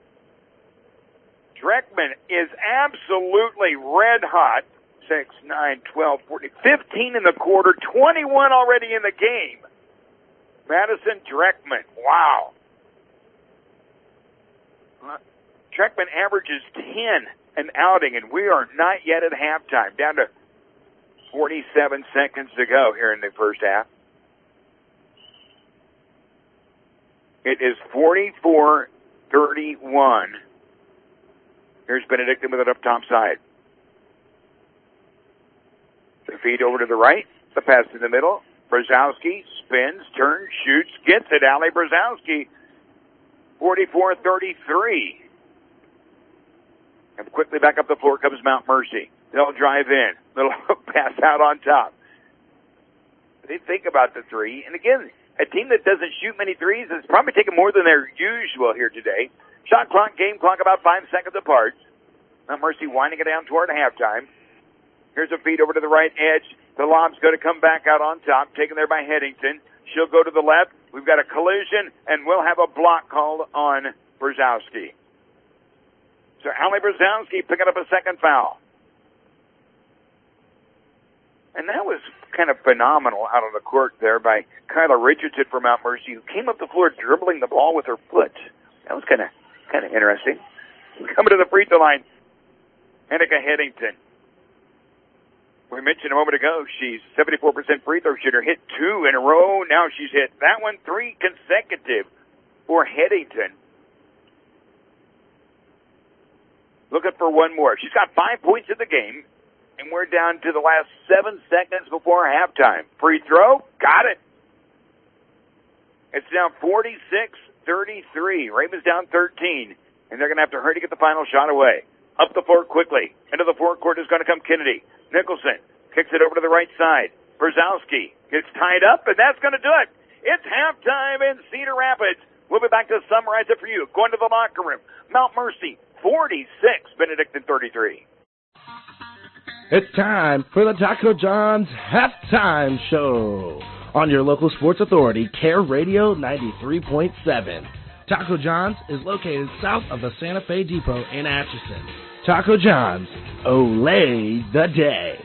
Dreckman is absolutely red hot. six, nine, twelve, fourteen, fifteen in the quarter, twenty-one already in the game. Madison Dreckman, wow. Uh, Dreckman averages ten an outing, and we are not yet at halftime. Down to forty-seven seconds to go here in the first half. It is forty-four thirty-one. Here's Benedictine with it up top side. The feed over to the right. The pass in the middle. Brzezowski spins, turns, shoots, gets it. Allie Brzezowski, forty-four thirty-three. And quickly back up the floor comes Mount Mercy. They'll drive in. Little pass out on top. They think about the three. And again, a team that doesn't shoot many threes is probably taking more than their usual here today. Shot clock, game clock about five seconds apart. Mount Mercy winding it down toward halftime. Here's a feed over to the right edge. The lob's going to come back out on top, taken there by Headington. She'll go to the left. We've got a collision, and we'll have a block called on Brzezowski. So Allie Brzezowski picking up a second foul. And that was kind of phenomenal out on the court there by Kyla Richardson from Mount Mercy, who came up the floor dribbling the ball with her foot. That was kind of kind of interesting. Coming to the free throw line, Annika Headington. We mentioned a moment ago, she's seventy-four percent free throw shooter, hit two in a row. Now she's hit that one, three consecutive for Headington. Looking for one more. She's got five points in the game, and we're down to the last seven seconds before halftime. Free throw, got it. It's now forty-six thirty-three. Ravens down thirteen, and they're going to have to hurry to get the final shot away. Up the floor quickly. Into the forecourt is going to come Kennedy. Nicholson kicks it over to the right side. Brzezowski gets tied up, and that's going to do it. It's halftime in Cedar Rapids. We'll be back to summarize it for you. Going to the locker room. Mount Mercy, forty-six, Benedictine thirty-three. It's time for the Taco John's Halftime Show on your local sports authority, Care Radio ninety-three point seven. Taco John's is located south of the Santa Fe Depot in Atchison. Taco John's, Olay the day.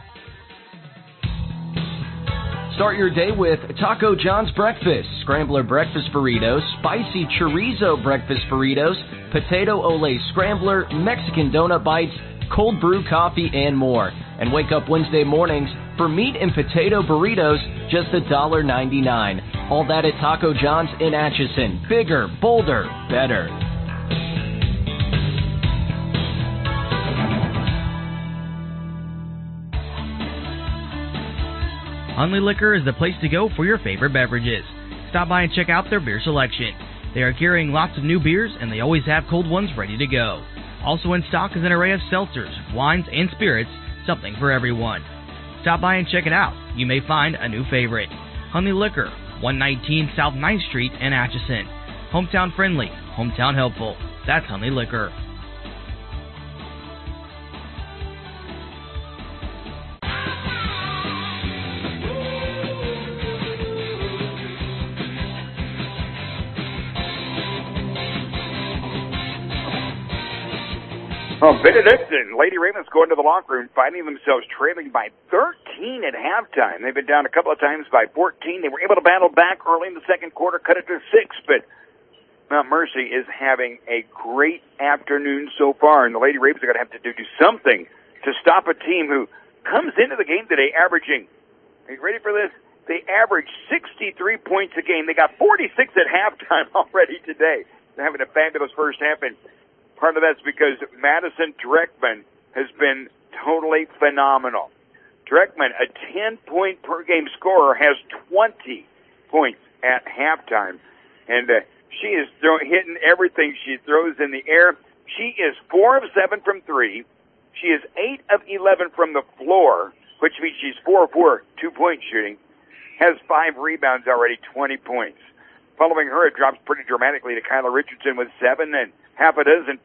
Start your day with Taco John's Breakfast, Scrambler Breakfast Burritos, Spicy Chorizo Breakfast Burritos, Potato Olay Scrambler, Mexican Donut Bites, Cold Brew Coffee, and more. And wake up Wednesday mornings for meat and potato burritos, just one dollar ninety-nine. All that at Taco John's in Atchison. Bigger, bolder, better. Hunley Liquor is the place to go for your favorite beverages. Stop by and check out their beer selection. They are carrying lots of new beers, and they always have cold ones ready to go. Also in stock is an array of seltzers, wines, and spirits, something for everyone. Stop by and check it out. You may find a new favorite. Hunley Liquor, one nineteen South ninth Street in Atchison. Hometown friendly, hometown helpful. That's Hunley Liquor. Oh, Benedictine, Lady Ravens going to the locker room, finding themselves trailing by thirteen at halftime. They've been down a couple of times by fourteen. They were able to battle back early in the second quarter, cut it to six, but Mount Mercy is having a great afternoon so far, and the Lady Ravens are going to have to do, do something to stop a team who comes into the game today averaging, are you ready for this? They average sixty-three points a game. They got forty-six at halftime already today. They're having a fabulous first half, and part of that's because Madison Dreckman has been totally phenomenal. Dreckman, a ten-point per game scorer, has twenty points at halftime. And uh, she is throw- hitting everything she throws in the air. She is four of seven from three. She is eight of eleven from the floor, which means she's four of four two-point shooting. Has five rebounds already, twenty points. Following her, it drops pretty dramatically to Kyla Richardson with seven and half a dozen for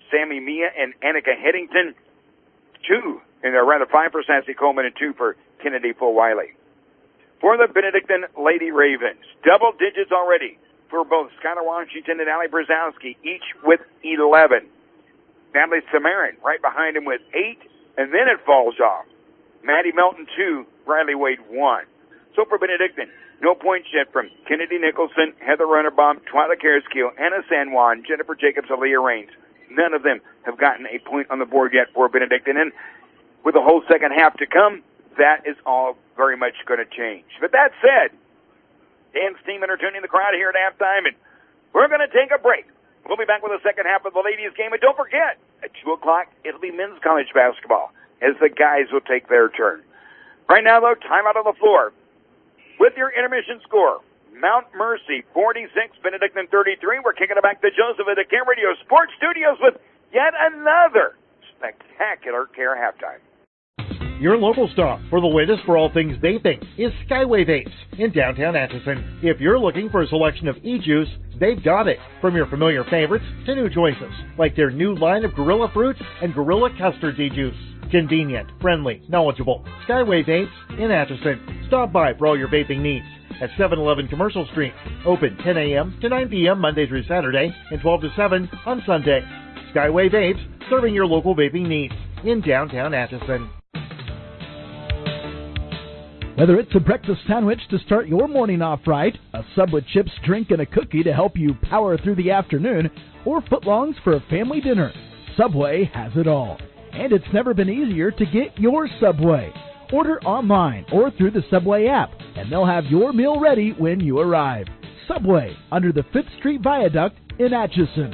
Sammy Mia and Annika Headington. Two, and or rather five for Sassy Coleman and two for Kennedy Full-Wiley. For the Benedictine Lady Ravens, double digits already for both Skylar Washington and Allie Brzezowski, each with eleven. Natalie Samarin right behind him with eight, and then it falls off. Maddie Melton, two, Riley Wade, one. So for Benedictine, no points yet from Kennedy Nicholson, Heather Runnerbaum, Twyla Carrasquillo, Anna San Juan, Jennifer Jacobs, Aaliyah Raines. None of them have gotten a point on the board yet for Benedictine. And with the whole second half to come, that is all very much going to change. But that said, Dan's team entertaining the crowd here at halftime, and we're going to take a break. We'll be back with the second half of the ladies' game. And don't forget, at two o'clock, it'll be men's college basketball as the guys will take their turn. Right now, though, time out on the floor. With your intermission score, Mount Mercy forty-six, Benedictine thirty-three. We're kicking it back to Joseph at the Care Radio Sports Studios with yet another spectacular Care halftime. Your local stop for the latest for all things vaping is Skyway Vapes in downtown Atchison. If you're looking for a selection of e-juice, they've got it. From your familiar favorites to new choices, like their new line of Gorilla Fruit and Gorilla Custard e-juice. Convenient, friendly, knowledgeable. Skyway Vapes in Atchison. Stop by for all your vaping needs at seven eleven Commercial Street. Open ten a.m. to nine p.m. Monday through Saturday and twelve to seven on Sunday. Skyway Vapes, serving your local vaping needs in downtown Atchison. Whether it's a breakfast sandwich to start your morning off right, a sub with chips, drink, and a cookie to help you power through the afternoon, or footlongs for a family dinner, Subway has it all. And it's never been easier to get your Subway. Order online or through the Subway app, and they'll have your meal ready when you arrive. Subway, under the Fifth Street Viaduct in Atchison.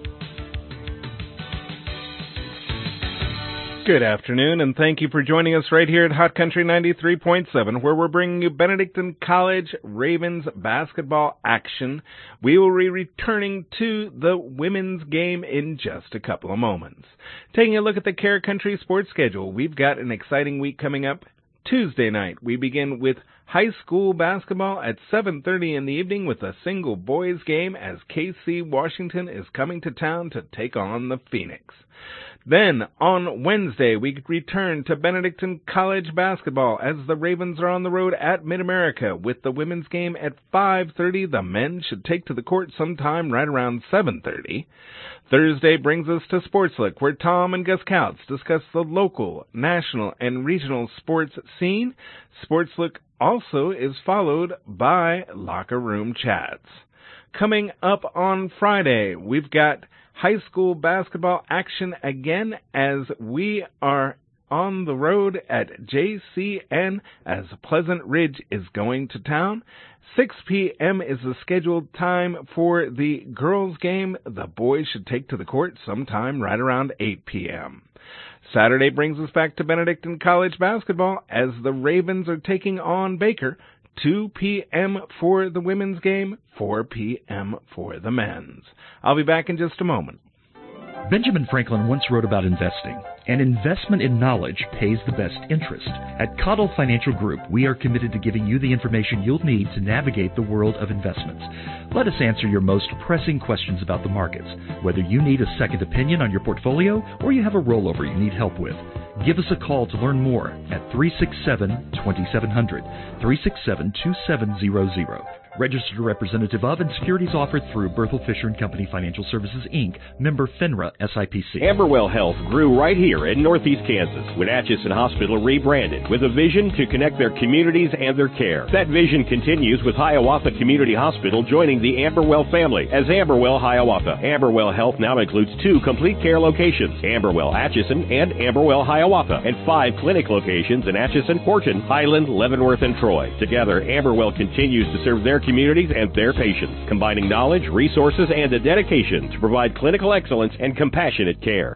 Good afternoon, and thank you for joining us right here at Hot Country ninety-three point seven, where we're bringing you Benedictine College Ravens basketball action. We will be returning to the women's game in just a couple of moments. Taking a look at the Care Country sports schedule, we've got an exciting week coming up. Tuesday night, we begin with high school basketball at seven thirty in the evening with a single boys game as K C Washington is coming to town to take on the Phoenix. Then, on Wednesday, we return to Benedictine College basketball as the Ravens are on the road at Mid-America with the women's game at five thirty. The men should take to the court sometime right around seven thirty. Thursday brings us to Sports Look, where Tom and Gus Couts discuss the local, national, and regional sports scene. Sports Look also is followed by Locker Room Chats. Coming up on Friday, we've got high school basketball action again as we are on the road at J C N as Pleasant Ridge is going to town. six p.m. is the scheduled time for the girls' game. The boys should take to the court sometime right around eight p.m. Saturday brings us back to Benedictine College basketball as the Ravens are taking on Baker. two p.m. for the women's game, four p.m. for the men's. I'll be back in just a moment. Benjamin Franklin once wrote about investing. An investment in knowledge pays the best interest. At Cottle Financial Group, we are committed to giving you the information you'll need to navigate the world of investments. Let us answer your most pressing questions about the markets, whether you need a second opinion on your portfolio or you have a rollover you need help with. Give us a call to learn more at three six seven, two seven zero zero, three six seven, two seven zero zero. Registered representative of and securities offered through Berthel Fisher and Company Financial Services, Incorporated, member FINRA S I P C. Amberwell Health grew right here in Northeast Kansas when Atchison Hospital rebranded with a vision to connect their communities and their care. That vision continues with Hiawatha Community Hospital joining the Amberwell family as Amberwell Hiawatha. Amberwell Health now includes two complete care locations, Amberwell Atchison and Amberwell Hiawatha, and five clinic locations in Atchison, Horton, Highland, Leavenworth, and Troy. Together, Amberwell continues to serve their communities and their patients, combining knowledge, resources, and a dedication to provide clinical excellence and compassionate care.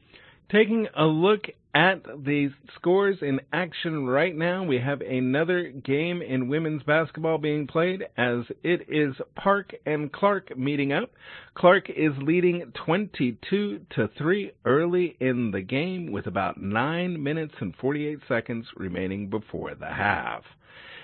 Taking a look at the scores in action right now, we have another game in women's basketball being played as it is Park and Clark meeting up. Clark is leading twenty-two to three early in the game with about nine minutes and forty-eight seconds remaining before the half.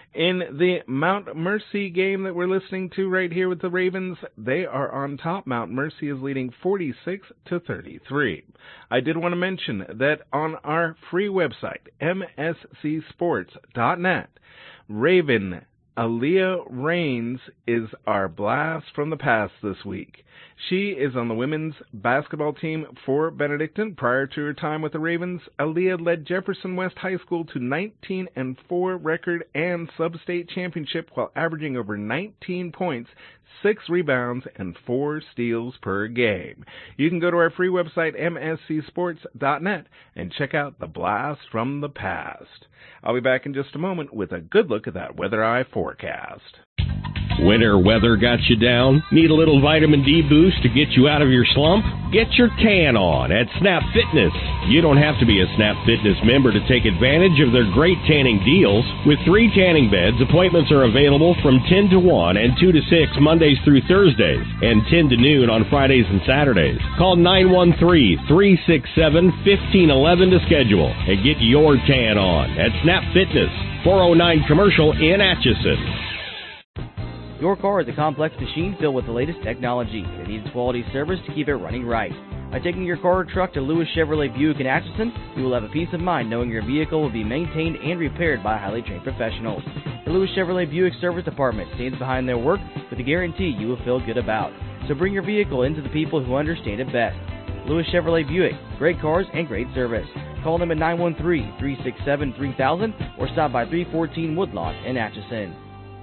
In the Mount Mercy game that we're listening to right here with the Ravens, they are on top. Mount Mercy is leading forty-six to thirty-three. I did want to mention that on our free website, M S C sports dot net, Raven Aaliyah Raines is our blast from the past this week. She is on the women's basketball team for Benedictine. Prior to her time with the Ravens, Aaliyah led Jefferson West High School to nineteen and four record and sub-state championship while averaging over nineteen points, six rebounds, and four steals per game. You can go to our free website, M S C sports dot net, and check out the blast from the past. I'll be back in just a moment with a good look at that Weather Eye forecast. Winter weather got you down? Need a little vitamin D boost to get you out of your slump? Get your tan on at Snap Fitness. You don't have to be a Snap Fitness member to take advantage of their great tanning deals. With three tanning beds, appointments are available from ten to one and two to six Mondays through Thursdays, and ten to noon on Fridays and Saturdays. Call nine one three, three six seven, one five one one to schedule and get your tan on at Snap Fitness, four oh nine Commercial in Atchison. Your car is a complex machine filled with the latest technology. It needs quality service to keep it running right. By taking your car or truck to Lewis Chevrolet Buick in Atchison, you will have a peace of mind knowing your vehicle will be maintained and repaired by highly trained professionals. The Lewis Chevrolet Buick Service Department stands behind their work with a guarantee you will feel good about. So bring your vehicle into the people who understand it best. Lewis Chevrolet Buick, great cars and great service. Call them at nine one three, three six seven, three thousand or stop by three fourteen Woodlawn in Atchison.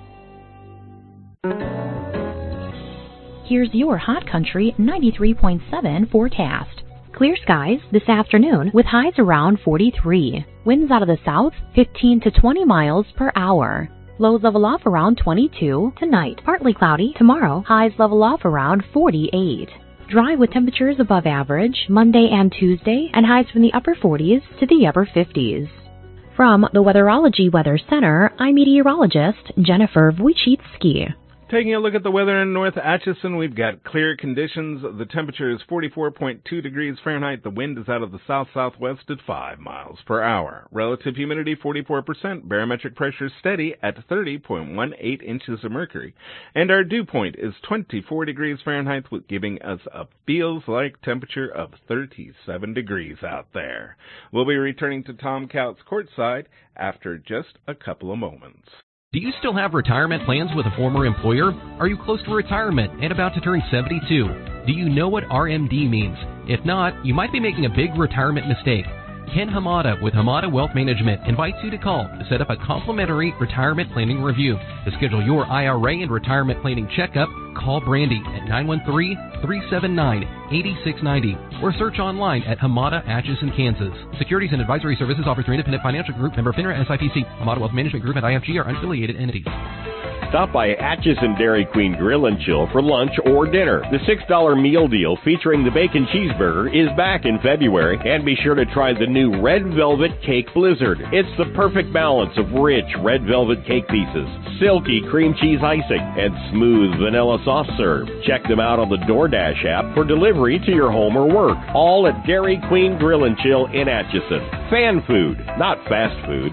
Here's your Hot Country ninety-three point seven forecast. Clear skies this afternoon with highs around forty-three. Winds out of the south fifteen to twenty miles per hour. Lows level off around twenty-two. Tonight, partly cloudy. Tomorrow, highs level off around forty-eight. Dry with temperatures above average Monday and Tuesday, and highs from the upper forties to the upper fifties. From the Weatherology Weather Center, I'm meteorologist Jennifer Wojcicki. Taking a look at the weather in North Atchison, we've got clear conditions. The temperature is forty-four point two degrees Fahrenheit. The wind is out of the south-southwest at five miles per hour. Relative humidity forty-four percent. Barometric pressure steady at thirty point one eight inches of mercury. And our dew point is twenty-four degrees Fahrenheit, giving us a feels-like temperature of thirty-seven degrees out there. We'll be returning to Tom Couts courtside after just a couple of moments. Do you still have retirement plans with a former employer? Are you close to retirement and about to turn seventy-two? Do you know what R M D means? If not, you might be making a big retirement mistake. Ken Hamada with Hamada Wealth Management invites you to call to set up a complimentary retirement planning review. To schedule your I R A and retirement planning checkup, call Brandy at nine one three, three seven nine, eight six nine zero or search online at Hamada, Atchison, Kansas. Securities and advisory services offered through Independent Financial Group, member FINRA S I P C. Hamada Wealth Management Group and I F G are unaffiliated entities. Stop by Atchison Dairy Queen Grill and Chill for lunch or dinner. The six dollar meal deal featuring the bacon cheeseburger is back in February, and be sure to try the new Red Velvet Cake Blizzard. It's the perfect balance of rich red velvet cake pieces, silky cream cheese icing, and smooth vanilla soft serve. Check them out on the DoorDash app for delivery to your home or work. All at Dairy Queen Grill and Chill in Atchison. Fan food, not fast food.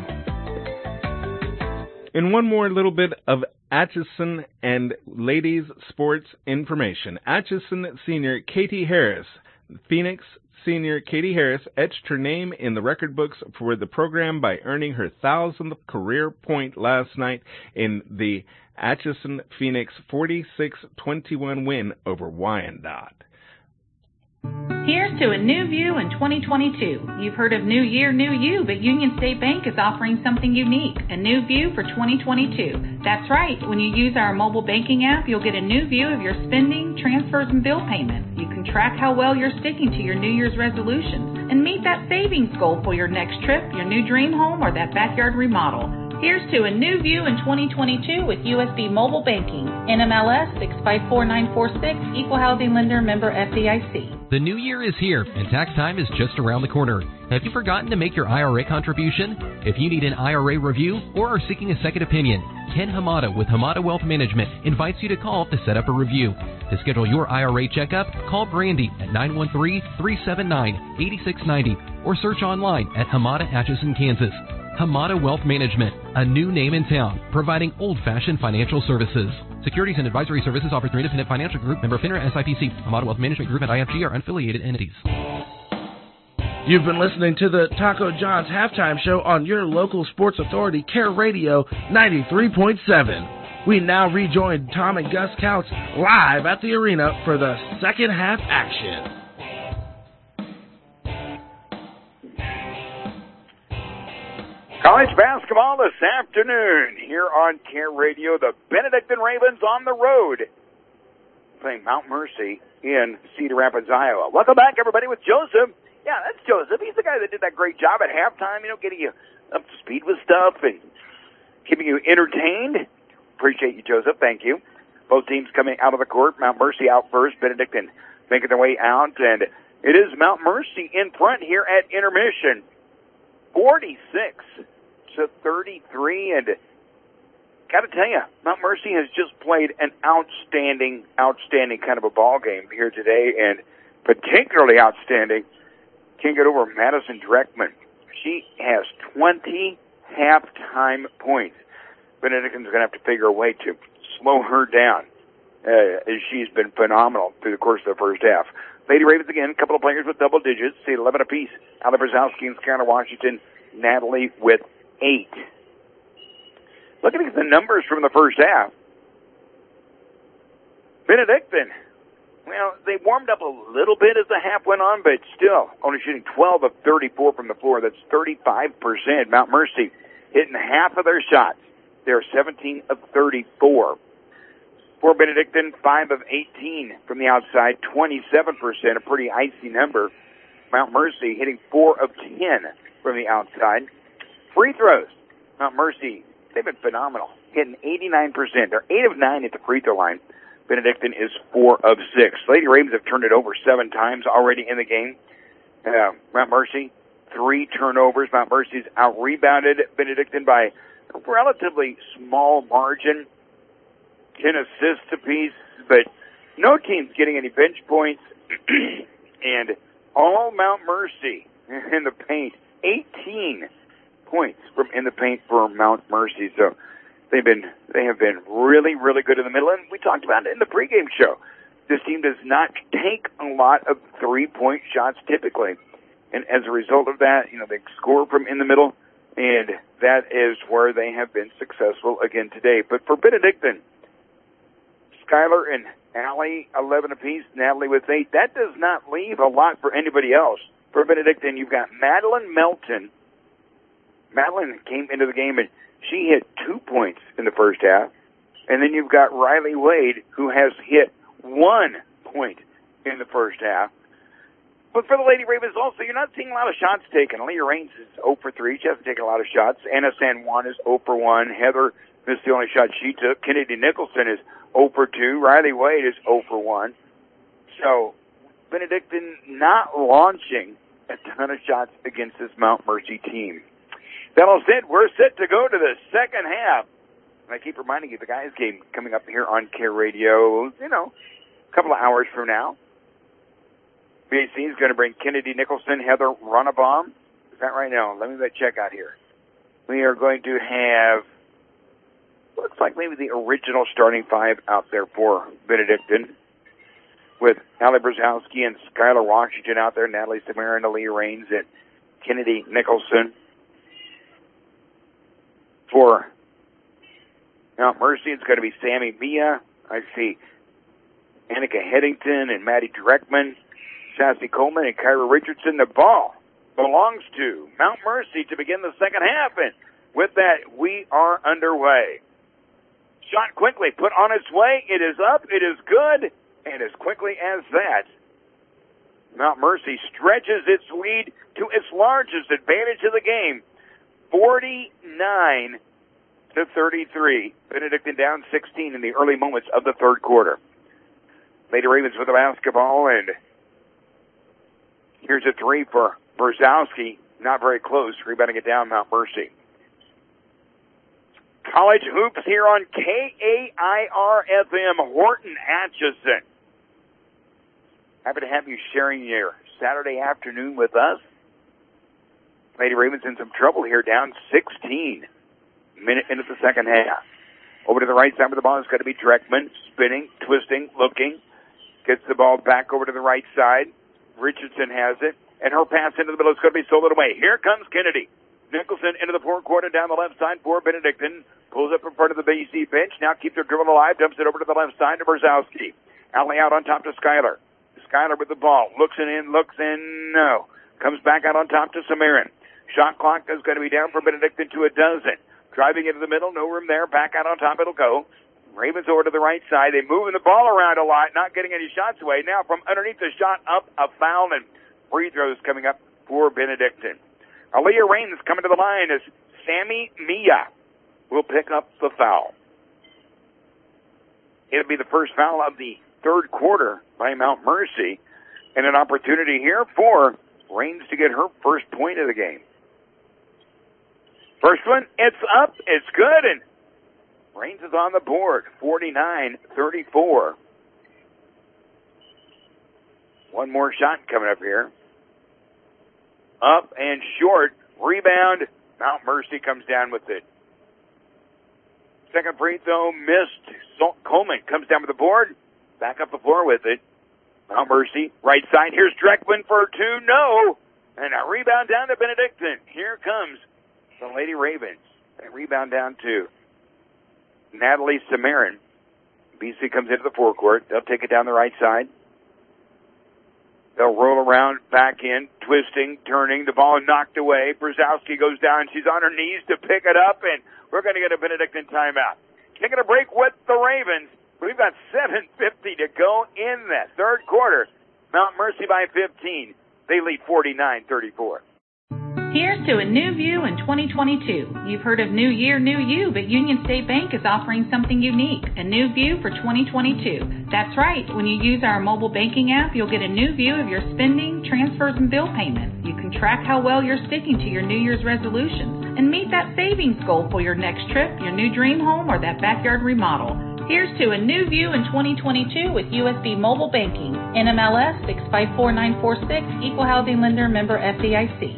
In one more little bit of Atchison and ladies sports information, Atchison senior Katie Harris, Phoenix senior Katie Harris etched her name in the record books for the program by earning her thousandth career point last night in the Atchison Phoenix forty-six twenty-one win over Wyandotte. Here's to a new view in twenty twenty-two. You've heard of New Year, New You, but Union State Bank is offering something unique, a new view for twenty twenty-two. That's right. When you use our mobile banking app, you'll get a new view of your spending, transfers, and bill payments. You can track how well you're sticking to your New Year's resolutions and meet that savings goal for your next trip, your new dream home, or that backyard remodel. Here's to a new view in twenty twenty-two with U S B Mobile Banking. N M L S six five four nine four six, Equal Housing Lender, member F D I C. The new year is here, and tax time is just around the corner. Have you forgotten to make your I R A contribution? If you need an I R A review or are seeking a second opinion, Ken Hamada with Hamada Wealth Management invites you to call to set up a review. To schedule your I R A checkup, call Brandy at nine one three, three seven nine, eight six nine zero or search online at Hamada, Atchison, Kansas. Hamada Wealth Management, a new name in town, providing old-fashioned financial services. Securities and advisory services offered through Independent Financial Group, member FINRA S I P C. Hamada Wealth Management Group and I F G are unaffiliated entities. You've been listening to the Taco John's Halftime Show on your local sports authority, Care Radio ninety-three point seven. We now rejoin Tom and Gus Couts live at the arena for the second half action. College basketball this afternoon here on Care Radio. The Benedictine Ravens on the road playing Mount Mercy in Cedar Rapids, Iowa. Welcome back, everybody, with Joseph. Yeah, that's Joseph. He's the guy that did that great job at halftime, you know, getting you up to speed with stuff and keeping you entertained. Appreciate you, Joseph. Thank you. Both teams coming out of the court. Mount Mercy out first. Benedictine making their way out. And it is Mount Mercy in front here at intermission. forty-six to thirty-three. And got to tell you, Mount Mercy has just played an outstanding, outstanding kind of a ball game here today. And particularly outstanding, can't get over Madison Dreckman. She has twenty halftime points. Benedictine's going to have to figure a way to slow her down, uh, as she's been phenomenal through the course of the first half. Lady Ravens again, a couple of players with double digits, see eleven apiece. Allie Brzezowski and Skylar Washington, Natalie with eight. Looking at the numbers from the first half, Benedictine, well, they warmed up a little bit as the half went on, but still only shooting twelve of thirty-four from the floor. That's thirty-five percent. Mount Mercy hitting half of their shots. They're seventeen of thirty-four. For Benedictine, five of eighteen from the outside, twenty-seven percent, a pretty icy number. Mount Mercy hitting four of ten from the outside. Free throws, Mount Mercy, they've been phenomenal, hitting eighty-nine percent. They're eight of nine at the free throw line. Benedictine is four of six. Lady Ravens have turned it over seven times already in the game. Uh, Mount Mercy, three turnovers. Mount Mercy's out-rebounded Benedictine by a relatively small margin, ten assists apiece, but no team's getting any bench points. And all Mount Mercy in the paint, eighteen points from in the paint for Mount Mercy. So they've been they have been really, really good in the middle, and we talked about it in the pregame show. This team does not take a lot of three-point shots typically, and as a result of that, you know, they score from in the middle, and that is where they have been successful again today. But for Benedictine, Skylar and Allie, eleven apiece, Natalie with eight. That does not leave a lot for anybody else. For Benedictine, you've got Madeline Melton. Madeline came into the game and she hit two points in the first half. And then you've got Riley Wade, who has hit one point in the first half. But for the Lady Ravens also, you're not seeing a lot of shots taken. Aaliyah Raines is zero for three. She hasn't taken a lot of shots. Anna San Juan is zero for one. Heather missed the only shot she took. Kennedy Nicholson is zero for two. Riley Wade is zero for one. So Benedictine not launching a ton of shots against this Mount Mercy team. That all said, we're set to go to the second half. And I keep reminding you, the guys' game coming up here on Care Radio, you know, a couple of hours from now. B A C is going to bring Kennedy Nicholson, Heather Runnebaum. Is that right now? Let me check out here. We are going to have, looks like maybe the original starting five out there for Benedictine, with Allie Brzezowski and Skylar Washington out there, Natalie Samara and Aaliyah Raines, and Kennedy Nicholson. For Mount Mercy, it's going to be Sammy Mia. I see Annika Headington and Maddie Dreckman, Sassy Coleman and Kyra Richardson. The ball belongs to Mount Mercy to begin the second half. And with that, we are underway. Shot quickly put on its way. It is up. It is good. And as quickly as that, Mount Mercy stretches its lead to its largest advantage of the game, forty-nine to thirty-three. Benedictine down sixteen in the early moments of the third quarter. Lady Ravens with the basketball, and here's a three for Brzezowski. Not very close. Rebounding it down, Mount Mercy. College hoops here on K A I R F M, Horton Atchison. Happy to have you sharing your Saturday afternoon with us. Lady Ravens in some trouble here, down sixteen. Minute into the second half. Over to the right side of the ball is going to be Dreckman, spinning, twisting, looking. Gets the ball back over to the right side. Richardson has it, and her pass into the middle is going to be stolen away. Here comes Kennedy. Nicholson into the forecourt and down the left side for Benedictine. Pulls up in front of the B C bench. Now keeps her dribble alive. Dumps it over to the left side to Brzezowski. Alley out on top to Schuyler. Schuyler with the ball. Looks it in, looks in, no. Comes back out on top to Samarin. Shot clock is going to be down for Benedictine to a dozen. Driving into the middle, no room there. Back out on top it'll go. Ravens over to the right side. They're moving the ball around a lot, not getting any shots away. Now from underneath the shot up, a foul, and free throws coming up for Benedictine. Aaliyah Raines coming to the line as Sammy Mia will pick up the foul. It'll be the first foul of the third quarter by Mount Mercy, and an opportunity here for Raines to get her first point of the game. First one, it's up, it's good, and Raines is on the board, forty-nine thirty-four. One more shot coming up here. Up and short, rebound, Mount Mercy comes down with it. Second free throw missed. Coleman comes down with the board, back up the floor with it. Mount Mercy, right side, here's Dreckman for two, no, and a rebound down to Benedictine. Here comes the Lady Ravens. That rebound down to Natalie Samarin. B C comes into the forecourt. They'll take it down the right side. They'll roll around, back in, twisting, turning. The ball knocked away. Brzezowski goes down. She's on her knees to pick it up, and we're going to get a Benedictine timeout. Taking a break with the Ravens. We've got seven fifty to go in that third quarter. Mount Mercy by fifteen. They lead forty-nine thirty-four. Here's to a new view in twenty twenty-two. You've heard of New Year, New You, but Union State Bank is offering something unique, a new view for twenty twenty-two. That's right. When you use our mobile banking app, you'll get a new view of your spending, transfers, and bill payments. You can track how well you're sticking to your New Year's resolutions and meet that savings goal for your next trip, your new dream home, or that backyard remodel. Here's to a new view in twenty twenty-two with U S B Mobile Banking. N M L S six five four nine four six, Equal Housing Lender, member F D I C.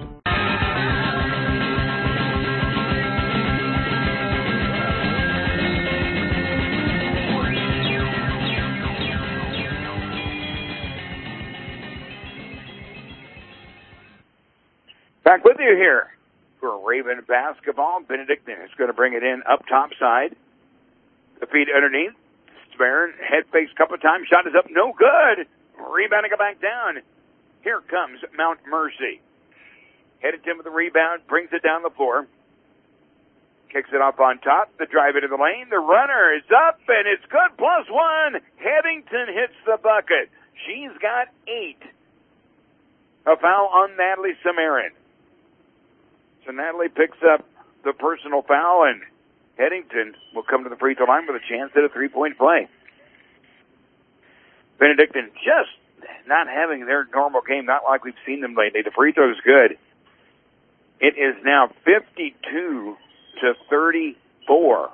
Back with you here for Raven basketball. Benedictine is going to bring it in up top side. The feet underneath. Samarin, head fakes a couple of times. Shot is up, no good. Rebounding it back down. Here comes Mount Mercy. Headed in with the rebound, brings it down the floor. Kicks it up on top. The drive into the lane. The runner is up, and it's good. Plus one. Headington hits the bucket. She's got eight. A foul on Natalie Samarin. So Natalie picks up the personal foul, and Headington will come to the free throw line with a chance at a three-point play. Benedictine just not having their normal game, not like we've seen them lately. The free throw is good. It is now fifty-two to thirty-four.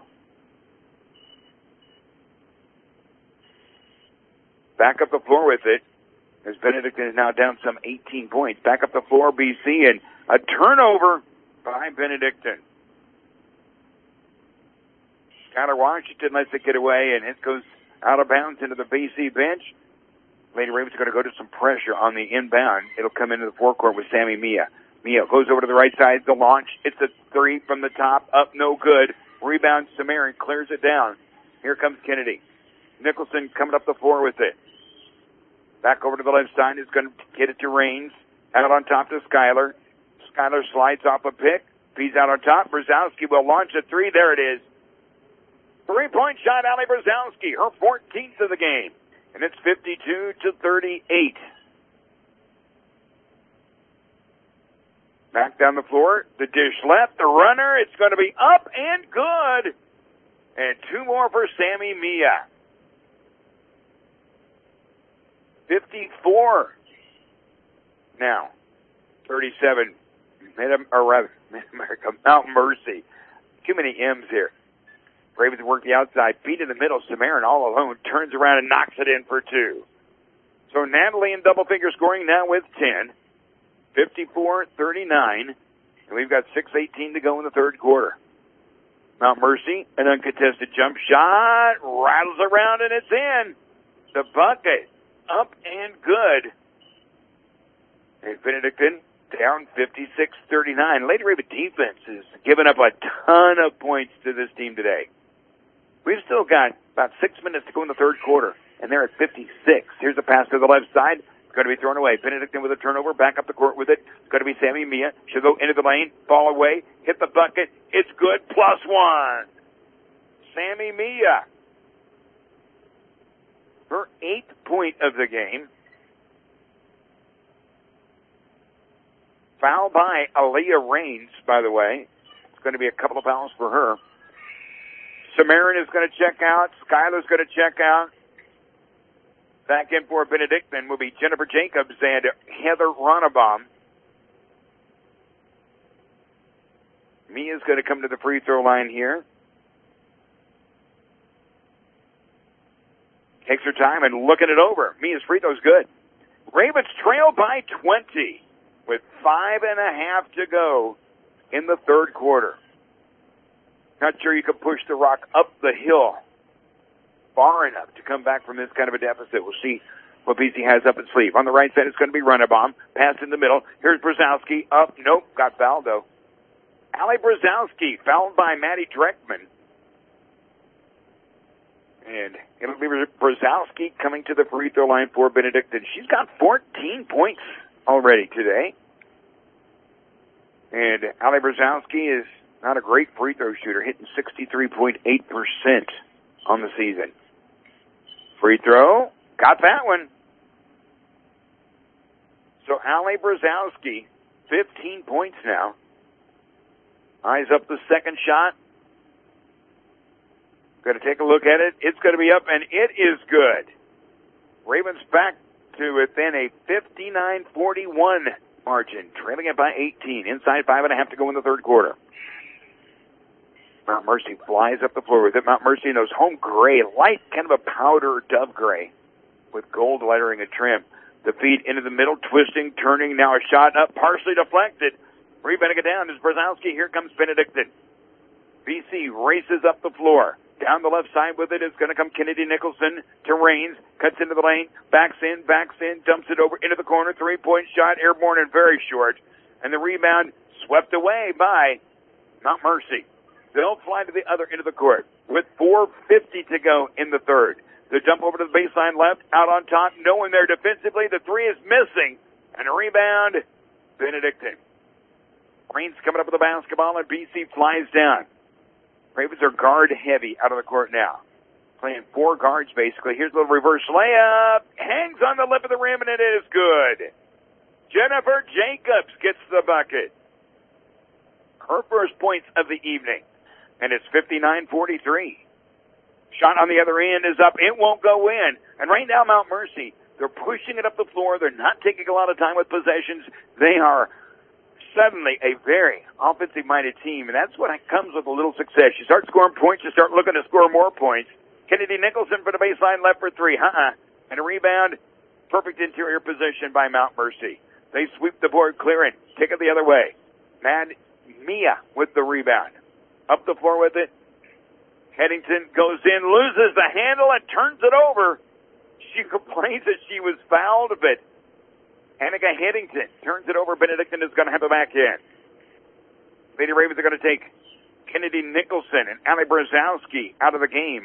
Back up the floor with it, as Benedictine is now down some eighteen points. Back up the floor, B C, and a turnover by Benedictine. Skylar Washington lets it get away, and it goes out of bounds into the B C bench. Lady Ravens are going to go to some pressure on the inbound. It'll come into the forecourt with Sammy Mia. Mia goes over to the right side, the launch. It's a three from the top, up, no good. Rebound, Samarin clears it down. Here comes Kennedy. Nicholson coming up the floor with it. Back over to the left side is going to get it to Raines. Out on top to Schuyler. Schuyler slides off a pick. He's out on top. Brzezowski will launch a three. There it is. Three-point shot, Allie Brzezowski. Her fourteenth of the game. And it's fifty-two to thirty-eight. Back down the floor. The dish left. The runner. It's going to be up and good. And two more for Sammy Mia. fifty-four. Now, thirty-seven. Mid, or rather, Mid-America, Mount Mercy. Too many M's here. Ravens work the outside, feet in the middle. Samarin all alone turns around and knocks it in for two. So Natalie in double figure scoring now with ten. fifty-four thirty-nine. And we've got six eighteen to go in the third quarter. Mount Mercy, an uncontested jump shot, rattles around and it's in. The bucket, up and good. And Benedictine down fifty-six thirty-nine. Lady Raven defense has given up a ton of points to this team today. We've still got about six minutes to go in the third quarter, and they're at fifty-six. Here's a pass to the left side. It's going to be thrown away. Benedictine with a turnover, back up the court with it. It's going to be Sammy Mia. She'll go into the lane, ball away, hit the bucket. It's good, plus one. Sammy Mia. Her eighth point of the game. Foul by Aaliyah Raines, by the way. It's going to be a couple of fouls for her. Samarin is going to check out. Skylar's going to check out. Back in for Benedictine will be Jennifer Jacobs and Heather Ronnebaum. Mia's going to come to the free throw line here. Takes her time and looking it over. Mia's free throw's good. Ravens trail by twenty with five and a half to go in the third quarter. Not sure you can push the Rock up the hill far enough to come back from this kind of a deficit. We'll see what B C has up its sleeve. On the right side, it's going to be Ronnebaum. Pass in the middle. Here's Brzezowski. Up. Nope. Got fouled, though. Allie Brzezowski fouled by Maddie Dreckman. And it'll be Brzezowski coming to the free throw line for Benedictine. She's got fourteen points already today. And Allie Brzezowski is not a great free throw shooter, hitting sixty-three point eight percent on the season. Free throw, got that one. So Allie Brzezowski, fifteen points now. Eyes up the second shot. Going to take a look at it. It's going to be up, and it is good. Ravens back to within a fifty-nine forty-one margin, trailing it by eighteen. Inside five and a half to go in the third quarter. Mount Mercy flies up the floor with it. Mount Mercy in those home gray, light, kind of a powder dove gray with gold lettering and trim. The feet into the middle, twisting, turning. Now a shot up, partially deflected. Rebounding it down is Brzezowski. Here comes Benedictine. B C races up the floor. Down the left side with it is going to come Kennedy Nicholson to Raines. Cuts into the lane. Backs in, backs in, dumps it over into the corner. Three-point shot, airborne and very short. And the rebound swept away by Mount Mercy. They'll fly to the other end of the court with four fifty to go in the third. They jump over to the baseline left, out on top. No one there defensively. The three is missing. And a rebound, Benedictine. Raines coming up with the basketball, and B C flies down. Ravens are guard heavy out of the court now. Playing four guards, basically. Here's a little reverse layup. Hangs on the lip of the rim, and it is good. Jennifer Jacobs gets the bucket. Her first points of the evening. And it's fifty-nine forty-three. Shot on the other end is up. It won't go in. And right now, Mount Mercy, they're pushing it up the floor. They're not taking a lot of time with possessions. They are suddenly a very offensive-minded team, and that's what comes with a little success. You start scoring points, you start looking to score more points. Kennedy Nicholson for the baseline left for three. Uh-uh. And a rebound. Perfect interior position by Mount Mercy. They sweep the board clearing. Kick it the other way. Mad Mia with the rebound. Up the floor with it. Headington goes in, loses the handle, and turns it over. She complains that she was fouled, but Annika Headington turns it over. Benedictine is going to have it back in. Lady Ravens are going to take Kennedy Nicholson and Allie Brzezowski out of the game.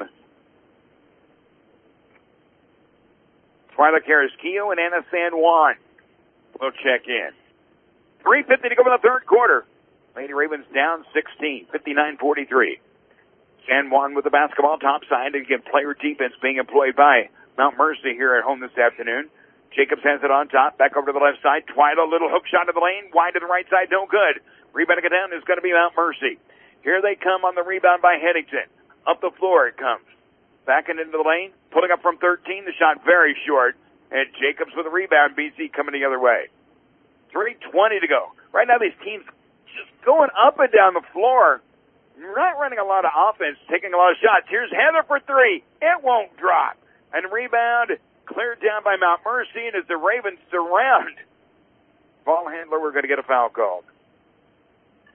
Twyla Carrasquillo and Anna San Juan will check in. three fifty to go in the third quarter. Lady Ravens down sixteen, fifty-nine forty-three. San Juan with the basketball top side. Again, player defense being employed by Mount Mercy here at home this afternoon. Jacobs has it on top. Back over to the left side. Twyla, little hook shot to the lane. Wide to the right side. No good. Rebounding it down is going to be Mount Mercy. Here they come on the rebound by Headington. Up the floor it comes. Backing into the lane. Pulling up from thirteen. The shot very short. And Jacobs with a rebound. B C coming the other way. three twenty to go. Right now these teams just going up and down the floor. Not running a lot of offense. Taking a lot of shots. Here's Heather for three. It won't drop. And rebound cleared down by Mount Mercy, and as the Ravens surround ball handler, we're going to get a foul called.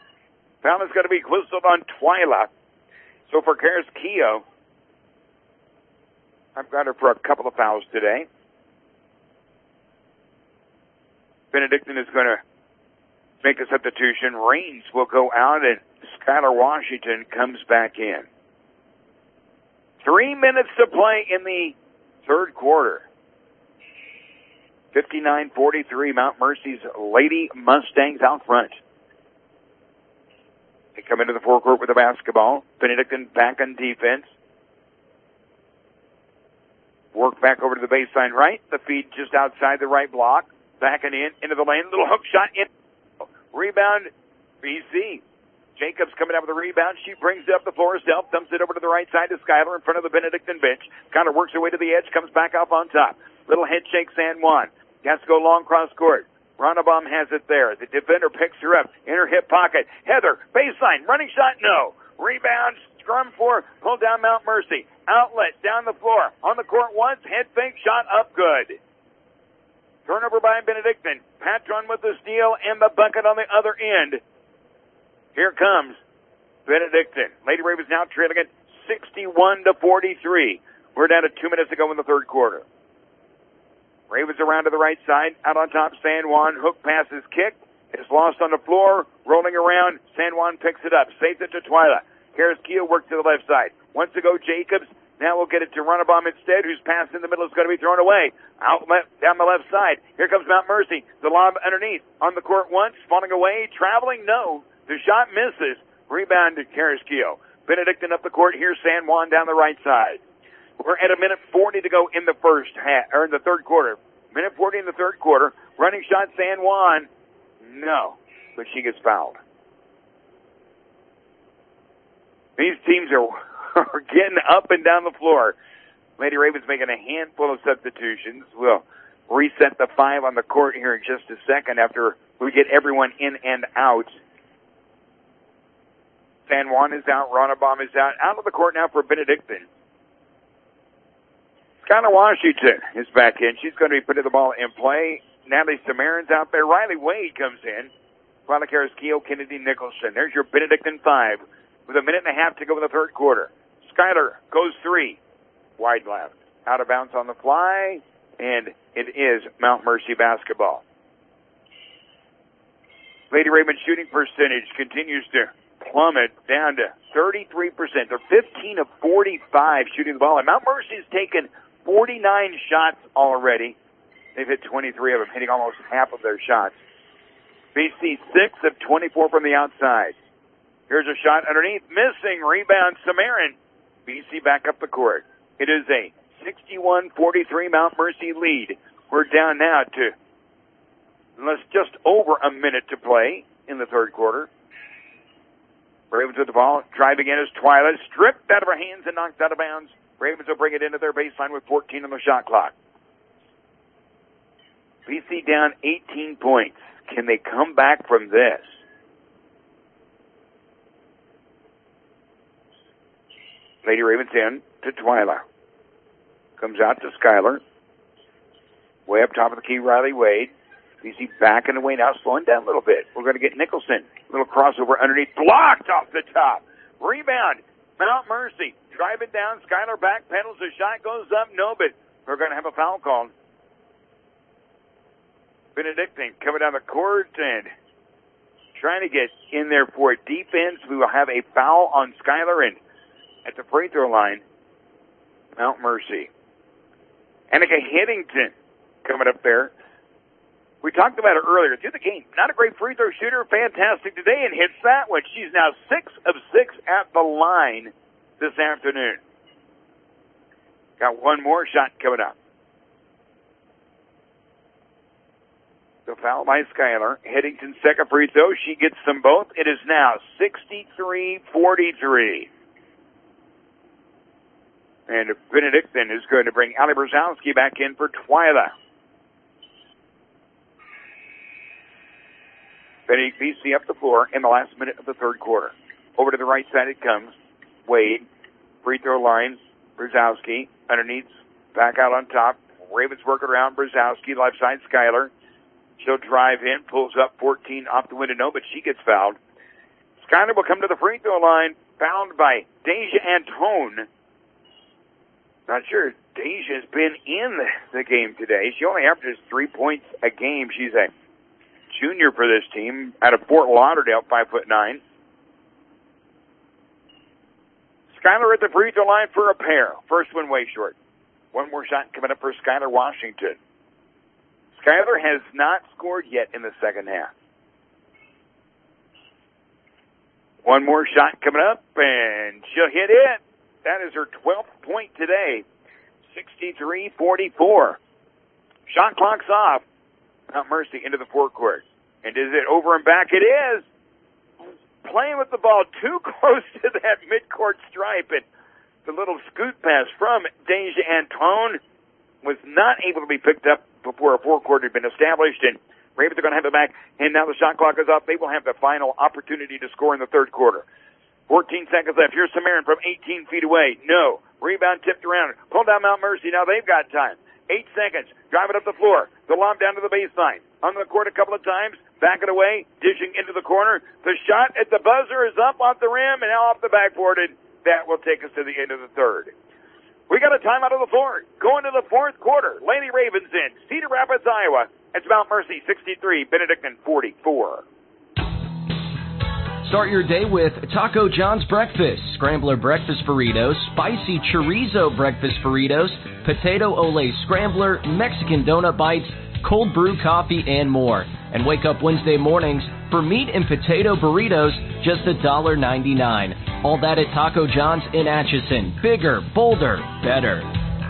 Foul is going to be whistled on Twyla. So for Karis Keogh, I've got her for a couple of fouls today. Benedictine is going to make a substitution. Raines will go out, and Skylar Washington comes back in. Three minutes to play in the third quarter. fifty-nine forty-three, Mount Mercy's Lady Mustangs out front. They come into the forecourt with the basketball. Benedictine back on defense. Work back over to the baseline right. The feed just outside the right block. Backing in, into the lane. Little hook shot in. Rebound, B C. Jacobs coming out with a rebound. She brings it up the floor herself. Dumps it over to the right side to Skylar in front of the Benedictine bench. Kind of works her way to the edge. Comes back up on top. Little head shake, San Juan. Has to go long cross court. Ronnebaum has it there. The defender picks her up in her hip pocket. Heather, baseline, running shot, no. Rebound, scrum for, pull down Mount Mercy. Outlet, down the floor. On the court once, head fake, shot up good. Turnover by Benedictine. Patron with the steal and the bucket on the other end. Here comes Benedictine. Lady Ravens now trailing it sixty-one to forty-three. We're down to two minutes to go in the third quarter. Ravens around to the right side. Out on top, San Juan. Hook pass is kicked. It's lost on the floor. Rolling around. San Juan picks it up. Saves it to Twyla. Karis Keogh works to the left side. Wants to go Jacobs. Now we'll get it to Ronnebaum instead, whose pass in the middle is going to be thrown away. Outlet down the left side. Here comes Mount Mercy. The lob underneath. On the court once. Falling away. Traveling. No. The shot misses. Rebound to Karis Keogh. Benedictine up the court. Here's San Juan down the right side. We're at a minute forty to go in the first half, or in the third quarter. Minute forty in the third quarter. Running shot, San Juan. No, but she gets fouled. These teams are, are getting up and down the floor. Lady Ravens making a handful of substitutions. We'll reset the five on the court here in just a second after we get everyone in and out. San Juan is out. Ronnebaum is out. Out of the court now for Benedictine. Skylar Washington is back in. She's going to be putting the ball in play. Natalie Samarin's out there. Riley Wade comes in. Twyla Karis Keogh, Kennedy Nicholson. There's your Benedictine five with a minute and a half to go in the third quarter. Skylar goes three. Wide left. Out of bounds on the fly. And it is Mount Mercy basketball. Lady Raymond shooting percentage continues to plummet down to thirty-three percent. They're fifteen of forty-five shooting the ball. And Mount Mercy's taken forty-nine shots already. They've hit twenty-three of them, hitting almost half of their shots. B C six of twenty-four from the outside. Here's a shot underneath. Missing. Rebound, Samarin. B C back up the court. It is a sixty-one forty-three Mount Mercy lead. We're down now to less just over a minute to play in the third quarter. Ravens with the ball. Driving in is Twyla. Stripped out of her hands and knocked out of bounds. Ravens will bring it into their baseline with fourteen on the shot clock. B C down eighteen points. Can they come back from this? Lady Ravens in to Twyla. Comes out to Skylar. Way up top of the key, Riley Wade. B C backing away now, slowing down a little bit. We're going to get Nicholson. A little crossover underneath. Blocked off the top. Rebound. Mount Mercy. Driving down. Skylar back pedals. The shot goes up. No, but we're going to have a foul called. Benedictine coming down the court and trying to get in there for defense. We will have a foul on Skylar, and at the free throw line, Mount Mercy. Annika Hiddington coming up there. We talked about her earlier through the game. Not a great free throw shooter. Fantastic today and hits that one. She's now six of six at the line this afternoon. Got one more shot coming up. The foul by Skylar. Hiddington's second free throw. She gets them both. It is now sixty-three forty-three. And Benedictine is going to bring Ali Brzezowski back in for Twyla. B C up the floor in the last minute of the third quarter. Over to the right side it comes. Wade. Free throw line. Brzezowski. Underneath. Back out on top. Ravens working around Brzezowski. Left side Skylar. She'll drive in. Pulls up fourteen off the window. No, but she gets fouled. Skyler will come to the free throw line, fouled by Deja Antone. Not sure Deja's been in the, the game today. She only averages three points a game. She's a junior for this team out of Fort Lauderdale, five foot nine. Skyler at the free throw line for a pair. First one way short. One more shot coming up for Skyler Washington. Skyler has not scored yet in the second half. One more shot coming up, and she'll hit it. That is her twelfth point today. sixty-three forty-four. Shot clock's off. Mount Mercy into the forecourt. And is it over and back? It is. Playing with the ball too close to that midcourt stripe, and the little scoot pass from Deja Antone was not able to be picked up before a forecourt had been established, and Ravens are going to have it back, and now the shot clock is up. They will have the final opportunity to score in the third quarter. fourteen seconds left. Here's Samarin from eighteen feet away. No. Rebound tipped around. Pulled down Mount Mercy. Now they've got time. Eight seconds. Drive it up the floor. The lob down to the baseline. On the court a couple of times. Back it away. Dishing into the corner. The shot at the buzzer is up off the rim and now off the backboard, and that will take us to the end of the third. We got a timeout on the floor. Going to the fourth quarter. Lady Ravens in Cedar Rapids, Iowa. It's Mount Mercy sixty-three, Benedictine forty-four. Start your day with Taco John's Breakfast, Scrambler Breakfast Burritos, Spicy Chorizo Breakfast Burritos, Potato Ole Scrambler, Mexican Donut Bites, Cold Brew Coffee, and more. And wake up Wednesday mornings for meat and potato burritos, just one dollar ninety-nine. All that at Taco John's in Atchison. Bigger, bolder, better.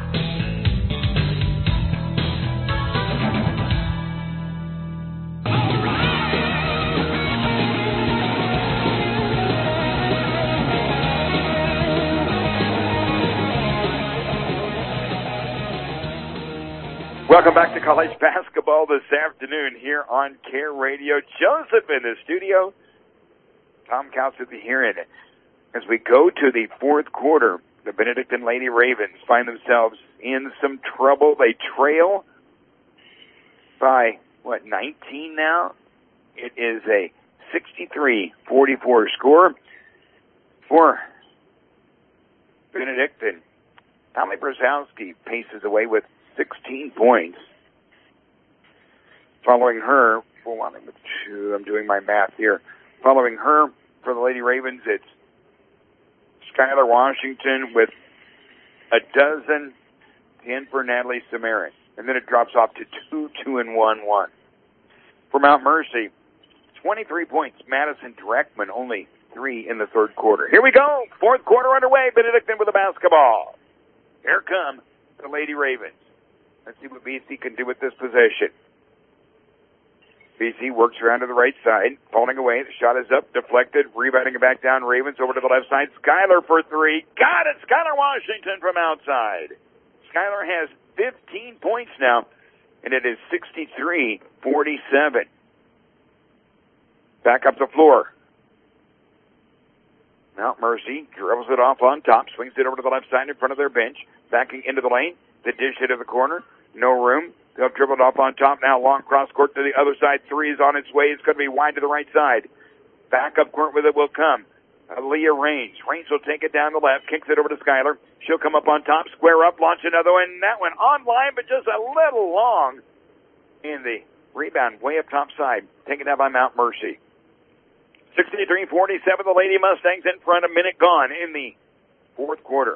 Welcome back to college basketball this afternoon here on Care Radio. Joseph in the studio. Tom Counts will be here in it. As we go to the fourth quarter, the Benedictine Lady Ravens find themselves in some trouble. They trail by, what, nineteen now? It is a sixty-three forty-four score for Benedictine. Tommy Brzezowski paces away with sixteen points. Following her, well, I'm doing my math here. Following her for the Lady Ravens, it's Skyler Washington with a dozen, ten for Natalie Samarin. And then it drops off to two, two, and one, one. For Mount Mercy, twenty-three points. Madison Dreckman, only three in the third quarter. Here we go. Fourth quarter underway. Benedictine with the basketball. Here come the Lady Ravens. Let's see what B C can do with this possession. B C works around to the right side, falling away. The shot is up, deflected, rebounding it back down. Ravens over to the left side. Skyler for three. Got it! Skyler Washington from outside. Skyler has fifteen points now, and it is sixty-three forty-seven. Back up the floor. Mount Mercy dribbles it off on top, swings it over to the left side in front of their bench, backing into the lane. The dish hit of the corner. No room. They'll dribble it off on top now. Long cross court to the other side. Three is on its way. It's going to be wide to the right side. Back up court with it will come. Leah Raines. Raines will take it down the left. Kicks it over to Skyler. She'll come up on top. Square up. Launch another one. That one online, but just a little long. In the rebound way up top side. Taken down by Mount Mercy. sixty-three forty-seven. The Lady Mustangs in front. A minute gone in the fourth quarter.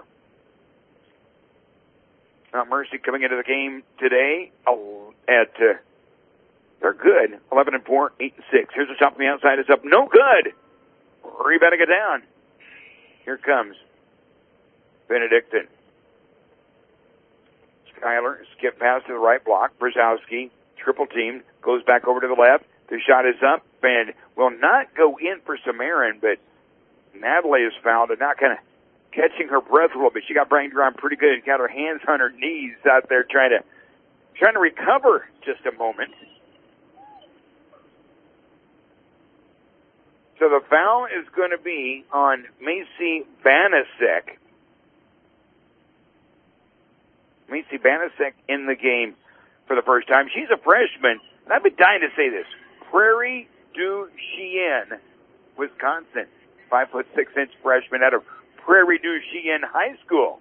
Mount Mercy coming into the game today at, uh, they're good, eleven and four, eight and six. Here's a shot from the outside. It's up. No good. Rebounding it down. Here comes Benedictine. Skyler, skip pass to the right block. Brzezowski, triple team, goes back over to the left. The shot is up and will not go in for Samarin, but Natalie is fouled and not kind of catching her breath a little bit. She got banged around pretty good and got her hands on her knees out there trying to trying to recover just a moment. So the foul is going to be on Macy Banasek. Macy Banasek in the game for the first time. She's a freshman, and I've been dying to say this. Prairie du Chien, Wisconsin. five foot six inch freshman out of Prairie du Chien High School.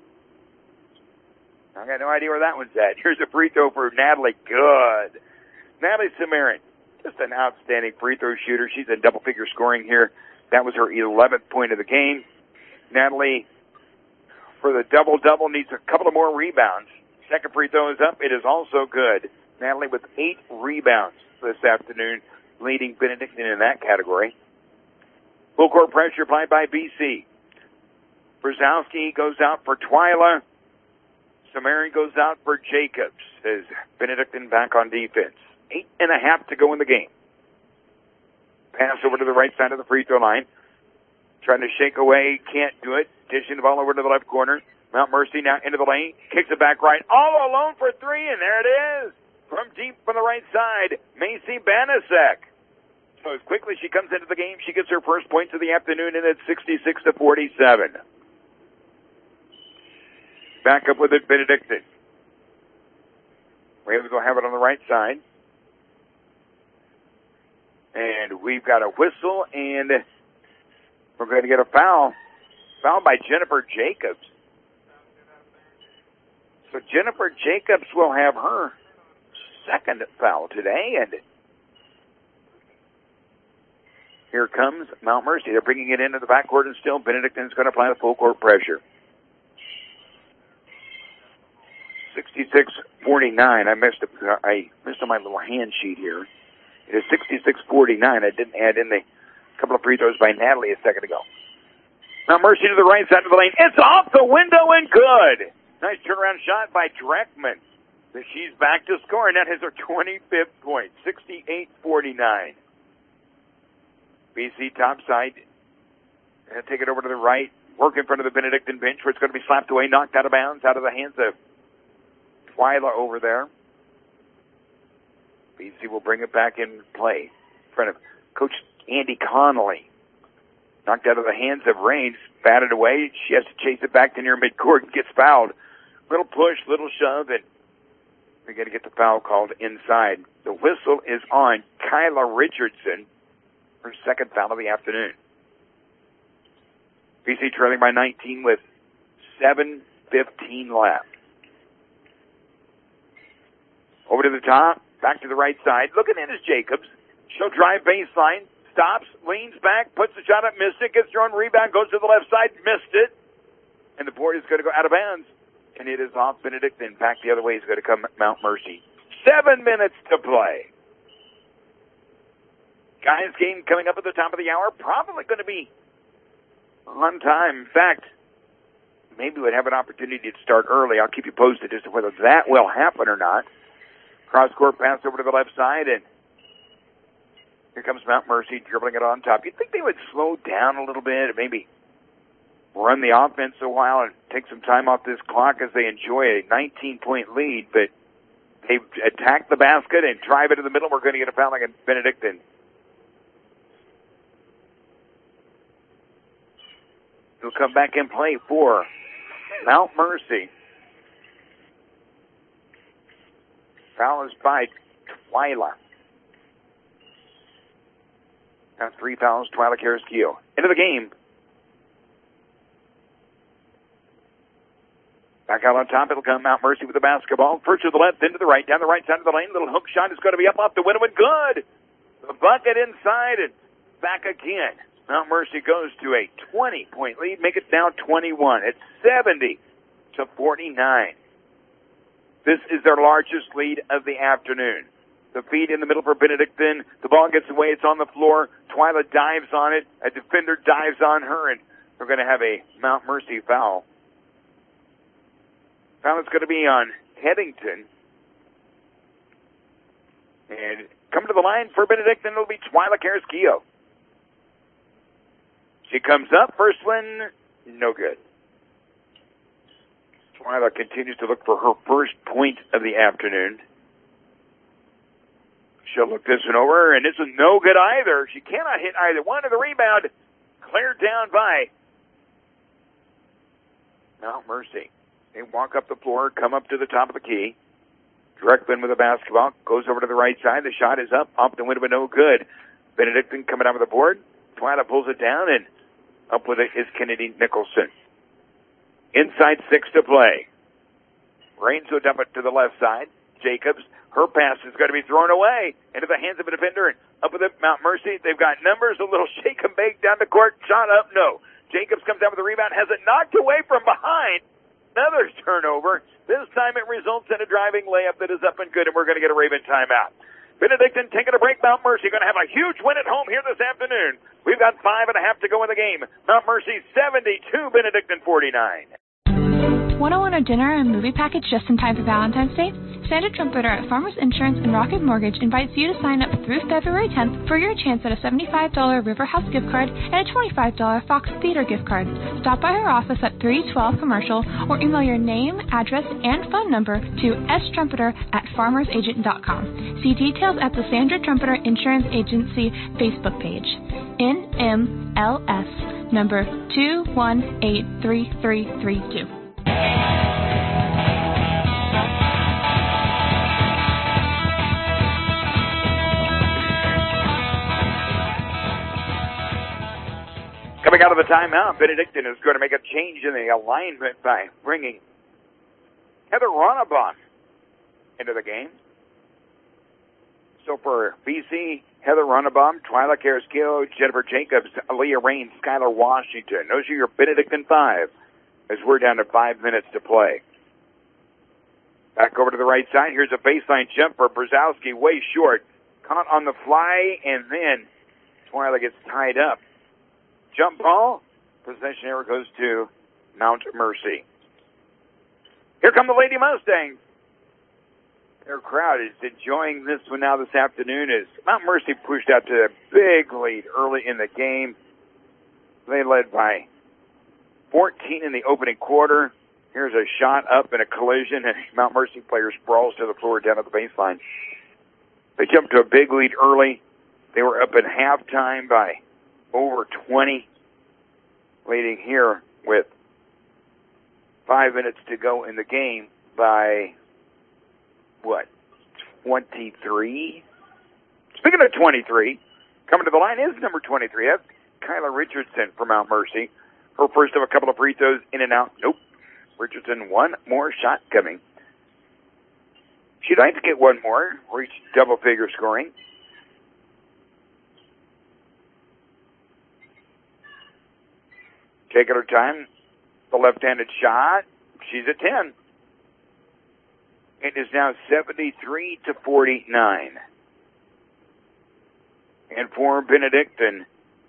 I got no idea where that one's at. Here's a free throw for Natalie. Good. Natalie Samarin, just an outstanding free throw shooter. She's in double figure scoring here. That was her eleventh point of the game. Natalie, for the double-double, needs a couple of more rebounds. Second free throw is up. It is also good. Natalie with eight rebounds this afternoon, leading Benedictine in that category. Full court pressure applied by B C. Brzezowski goes out for Twyla. Samarin goes out for Jacobs as Benedictine back on defense. Eight and a half to go in the game. Pass over to the right side of the free throw line. Trying to shake away, can't do it. Dishing the ball over to the left corner. Mount Mercy now into the lane. Kicks it back right. All alone for three, and there it is. From deep from the right side, Macy Banasek. So as quickly she comes into the game, she gets her first points of the afternoon, and it's sixty-six to forty-seven. Back up with it, Benedictine. Ravens will have it on the right side. And we've got a whistle, and we're going to get a foul. Foul by Jennifer Jacobs. So Jennifer Jacobs will have her second foul today, and here comes Mount Mercy. They're bringing it into the backcourt, and still Benedictine's going to apply the full court pressure. sixty-six forty-nine. I missed it. I missed on my little hand sheet here. It is sixty-six forty-nine. I didn't add in the couple of free throws by Natalie a second ago. Now Mercy to the right side of the lane. It's off the window and good. Nice turnaround shot by Dreckman. She's back to score, and that is her twenty-fifth point. sixty-eight forty-nine. B C topside. And take it over to the right. Work in front of the Benedictine bench where it's going to be slapped away, knocked out of bounds, out of the hands of Twyla over there. B C will bring it back in play in front of Coach Andy Connolly. Knocked out of the hands of Raines, batted away. She has to chase it back to near midcourt and gets fouled. Little push, little shove, and we're going to get the foul called inside. The whistle is on Kyla Richardson, her second foul of the afternoon. B C trailing by nineteen with seven fifteen left. Over to the top, back to the right side. Looking in is Jacobs. She'll drive baseline, stops, leans back, puts the shot up, missed it, gets thrown, rebound, goes to the left side, missed it. And the board is going to go out of bounds. And it is off Benedictine. Back the other way is going to come Mount Mercy. Seven minutes to play. Guys game coming up at the top of the hour. Probably going to be on time. In fact, maybe we'd have an opportunity to start early. I'll keep you posted as to whether that will happen or not. Cross-court pass over to the left side, and here comes Mount Mercy dribbling it on top. You'd think they would slow down a little bit, maybe run the offense a while and take some time off this clock as they enjoy a nineteen-point lead, but they attack the basket and drive it to the middle. We're going to get a foul against Benedictine. He'll come back in play for Mount Mercy. Foul is by Twyla. Now three fouls, Twyla Carrasquillo. Into the game. Back out on top, it'll come Mount Mercy with the basketball. First to the left, then to the right, down the right side of the lane. Little hook shot is going to be up off the window and good. The bucket inside and back again. Mount Mercy goes to a twenty-point lead, make it now twenty-one. It's seventy to forty-nine. This is their largest lead of the afternoon. The feed in the middle for Benedictine. The ball gets away. It's on the floor. Twyla dives on it. A defender dives on her, and we're going to have a Mount Mercy foul. Foul is going to be on Headington. And coming to the line for Benedictine, it'll be Twyla Carrasquillo. She comes up. First one, no good. Twyla continues to look for her first point of the afternoon. She'll look this one over, and this is no good either. She cannot hit either one. Of the rebound cleared down by Mount Mercy. They walk up the floor, come up to the top of the key. Dreckman with the basketball, goes over to the right side. The shot is up, off the window, but no good. Benedictine coming out with the board. Twyla pulls it down, and up with it is Kennedy Nicholson. Inside six to play. Raines will dump it to the left side. Jacobs, her pass is going to be thrown away into the hands of a defender. And up with it, Mount Mercy. They've got numbers, a little shake and bake down the court. Shot up, no. Jacobs comes down with the rebound, has it knocked away from behind. Another turnover. This time it results in a driving layup that is up and good, and we're going to get a Raven timeout. Benedictine taking a break. Mount Mercy going to have a huge win at home here this afternoon. We've got five and a half to go in the game. Mount Mercy seventy-two, Benedictine forty-nine. Want to win a dinner and movie package just in time for Valentine's Day? Standard Trumpeter at Farmers Insurance and Rocket Mortgage invites you to sign up through February tenth for your chance at a seventy-five dollars River House gift card and a twenty-five dollars Fox Theater gift card. Stop by our office at three twelve Commercial or email your name, address, and phone number to s trumpeter at farmers agent dot com. See details at the Standard Trumpeter Insurance Agency Facebook page. N M L S number two one eight three three three two. Coming out of the timeout, Benedictine is going to make a change in the alignment by bringing Heather Ronnebaum into the game. So for B C, Heather Ronnebaum, Twyla Carrasquillo, Jennifer Jacobs, Aaliyah Raines, Skylar Washington. Those are your Benedictine five, as we're down to five minutes to play. Back over to the right side. Here's a baseline jump for Brzezowski, way short. Caught on the fly, and then Twyla gets tied up. Jump ball. Possession error goes to Mount Mercy. Here come the Lady Mustangs. Their crowd is enjoying this one now this afternoon as Mount Mercy pushed out to a big lead early in the game. They led by fourteen in the opening quarter. Here's a shot up and a collision, and Mount Mercy player sprawls to the floor down at the baseline. They jumped to a big lead early. They were up at halftime by over twenty, leading here with five minutes to go in the game by, what, twenty-three? Speaking of twenty-three, coming to the line is number twenty-three. That's Kyla Richardson from Mount Mercy. Her first of a couple of free throws in and out. Nope. Richardson, one more shot coming. She'd like to get one more, reach double-figure scoring. Taking her time. The left-handed shot. She's at ten. It is now seventy-three to forty-nine. And for Benedictine,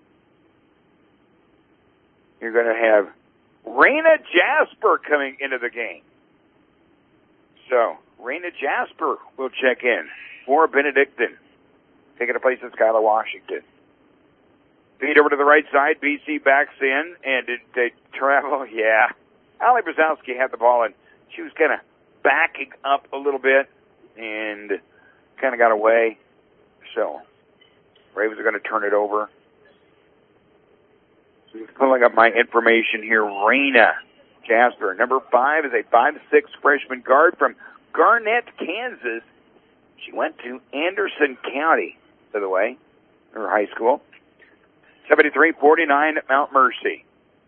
you're going to have Raina Jasper coming into the game. So, Raina Jasper will check in for Benedictine, taking the place of Skylar Washington. Feed over to the right side. B C backs in, and did they travel? Yeah. Allie Brzezowski had the ball, and she was kind of backing up a little bit and kind of got away. So, Ravens are going to turn it over. Pulling up my information here. Raina Jasper, number five, is a five six freshman guard from Garnett, Kansas. She went to Anderson County, by the way, her high school. seventy-three forty-nine at Mount Mercy.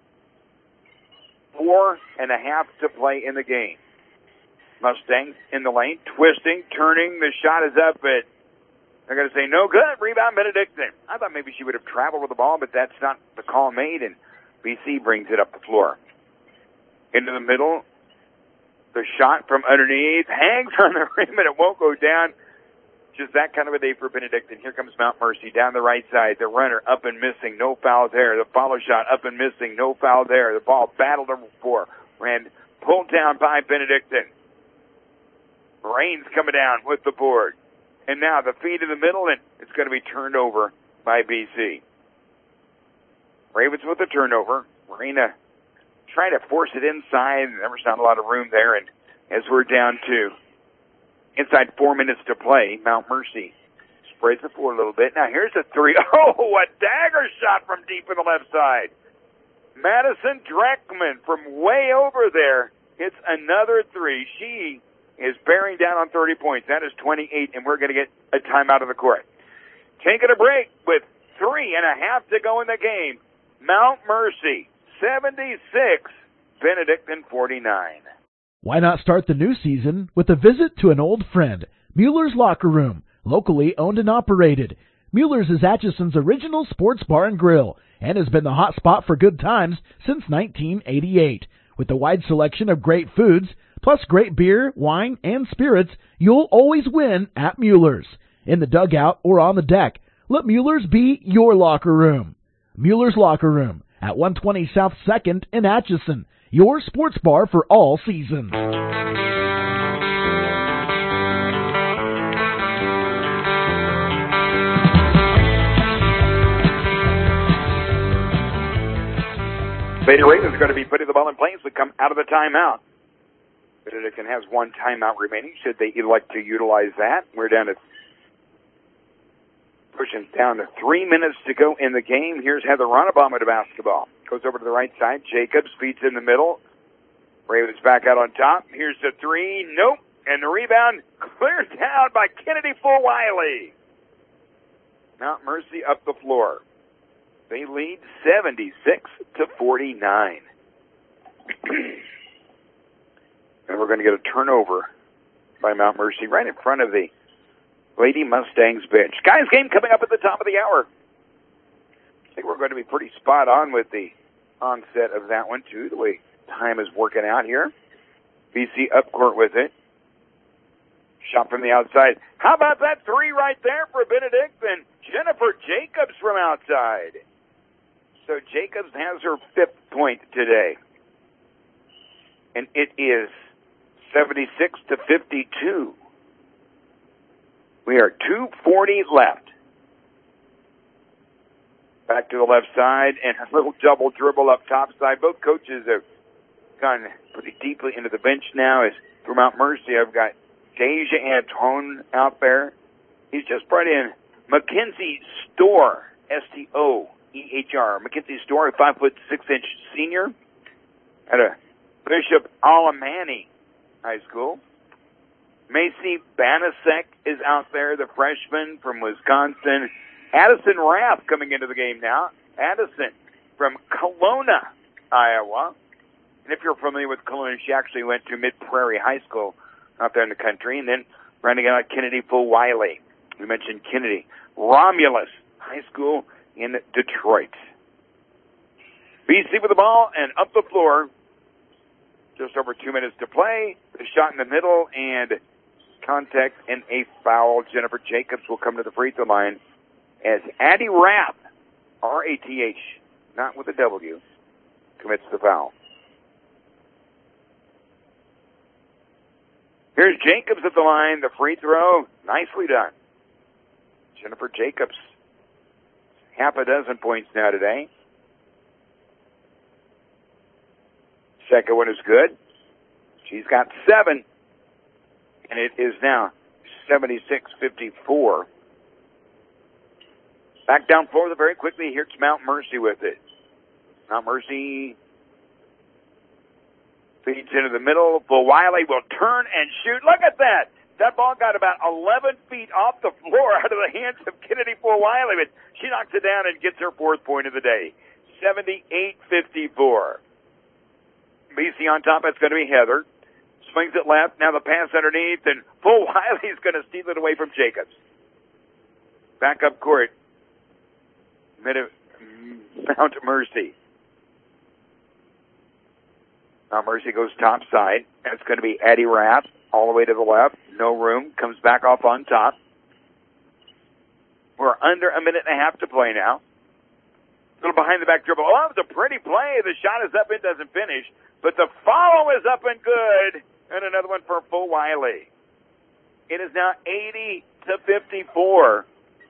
Four and a half to play in the game. Mustangs in the lane, twisting, turning. The shot is up, but they're going to say no good. Rebound Benedictine. I thought maybe she would have traveled with the ball, but that's not the call made, and B C brings it up the floor. Into the middle. The shot from underneath hangs on the rim, and it won't go down. Just that kind of a day for Benedictine. Here comes Mount Mercy down the right side. The runner up and missing. No foul there. The follow shot up and missing. No foul there. The ball battled over four. Ran pulled down by Benedictine. Raines coming down with the board. And now the feed in the middle, and it's going to be turned over by B C. Ravens with the turnover. Raina trying to force it inside. There was not a lot of room there. And as we're down to inside four minutes to play, Mount Mercy spreads the floor a little bit. Now here's a three. Oh, a dagger shot from deep in the left side. Madison Dreckman from way over there hits another three. She is bearing down on thirty points. That is twenty-eight, and we're going to get a timeout of the court. Taking a break with three and a half to go in the game. Mount Mercy, seventy-six, Benedictine, forty-nine. Why not start the new season with a visit to an old friend, Mueller's Locker Room, locally owned and operated. Mueller's is Atchison's original sports bar and grill and has been the hot spot for good times since nineteen eighty-eight. With a wide selection of great foods, plus great beer, wine, and spirits, you'll always win at Mueller's. In the dugout or on the deck, let Mueller's be your locker room. Mueller's Locker Room at one twenty South second in Atchison, your sports bar for all seasons. Beta Ravens are going to be putting the ball in play as we come out of the timeout. Benedictine has one timeout remaining. Should they elect to utilize that? We're down to pushing down to three minutes to go in the game. Here's Heather Ronnebaum to basketball. Goes over to the right side. Jacobs feeds in the middle. Ravens back out on top. Here's the three. Nope. And the rebound cleared down by Kennedy Full-Wiley. Mount Mercy up the floor. They lead seventy-six to forty-nine. And we're going to get a turnover by Mount Mercy right in front of the Lady Mustangs bench. Guys, game coming up at the top of the hour. I think we're going to be pretty spot on with the onset of that one, too, the way time is working out here. B C up court with it. Shot from the outside. How about that three right there for Benedictine? Jennifer Jacobs from outside. So Jacobs has her fifth point today. And it is seventy-six to fifty-two. We are two forty left. Back to the left side and a little double dribble up top side. Both coaches have gone pretty deeply into the bench now. As for Mount Mercy, I've got Deja Antone out there. He's just brought in Mackenzie Storr, S T O E H R. Mackenzie Storr, a five foot six inch senior at a Bishop Alamani High School. Macy Banasek is out there, the freshman from Wisconsin. Addison Rath coming into the game now. Addison from Kelowna, Iowa. And if you're familiar with Kelowna, she actually went to Mid-Prairie High School out there in the country. And then rounding out Kennedy Full-Wiley. We mentioned Kennedy. Romulus High School in Detroit. B C with the ball and up the floor. Just over two minutes to play. The shot in the middle and contact and a foul. Jennifer Jacobs will come to the free throw line as Addie Rath, R A T H, not with a W, commits the foul. Here's Jacobs at the line. The free throw, nicely done. Jennifer Jacobs, half a dozen points now today. Second one is good. She's got seven. And it is now seventy-six fifty-four. Back down floor very quickly. Here's Mount Mercy with it. Mount Mercy feeds into the middle. Full-Wiley will turn and shoot. Look at that. That ball got about eleven feet off the floor out of the hands of Kennedy Full-Wiley, but she knocks it down and gets her fourth point of the day. seventy-eight fifty-four. B C on top. That's going to be Heather. Swings it left. Now the pass underneath, and Full-Wiley's going to steal it away from Jacobs. Back up court. Mid Mount Mercy. Mount Mercy goes top side. That's going to be Addie Rath all the way to the left. No room. Comes back off on top. We're under a minute and a half to play now. A little behind the back dribble. Oh, that was a pretty play. The shot is up and doesn't finish. But the follow is up and good. And another one for Full-Wiley. It is now eighty to fifty-four.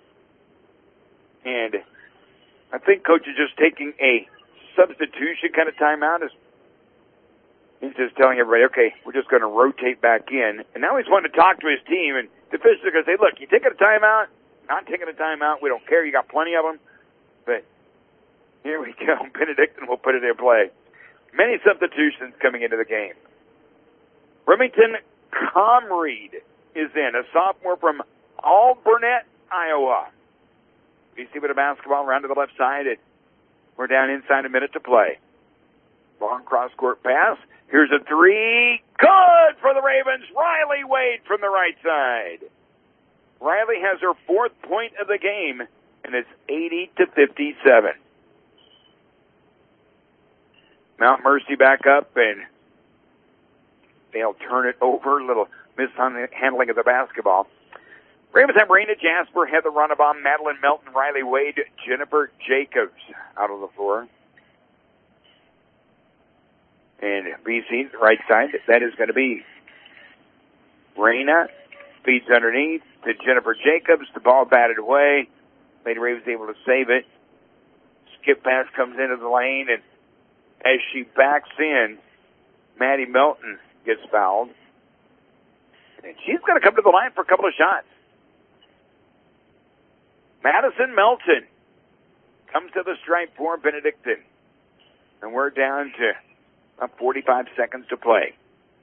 And I think coach is just taking a substitution kind of timeout. He's just telling everybody, okay, we're just going to rotate back in. And now he's wanting to talk to his team. And the officials are going to say, look, you taking a timeout? Not taking a timeout. We don't care. You got plenty of them. But here we go. Benedictine will put it in play. Many substitutions coming into the game. Remington Comreed is in, a sophomore from Alburnett, Iowa. B C with a basketball around to the left side, and we're down inside a minute to play. Long cross-court pass. Here's a three. Good for the Ravens. Riley Wade from the right side. Riley has her fourth point of the game, and it's eighty to fifty-seven. Mount Mercy back up, and they'll turn it over. A little mishandling of the basketball. Ravens have Raina Jasper, Heather Runabaum, Madeline Melton, Riley Wade, Jennifer Jacobs out on the floor. And B C's right side, that is going to be Raina. Feeds underneath to Jennifer Jacobs. The ball batted away. Lady Ravens able to save it. Skip pass comes into the lane, and as she backs in, Maddie Melton gets fouled. And she's going to come to the line for a couple of shots. Madison Melton comes to the stripe for Benedictine. And we're down to about forty-five seconds to play.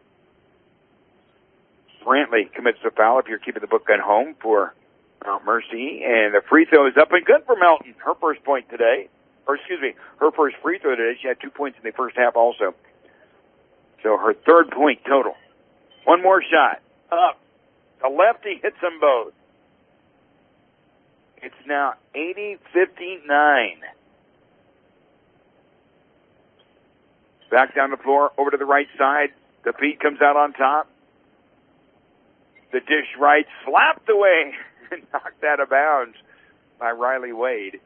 Brantley commits the foul if you're keeping the book at home for Mount Mercy. And the free throw is up and good for Melton. Her first point today. Or excuse me, her first free throw today. She had two points in the first half also. So her third point total. One more shot. Up. The lefty hits them both. It's now eighty fifty-nine. Back down the floor, over to the right side. The feed comes out on top. The dish right, slapped away and knocked out of bounds by Riley Wade.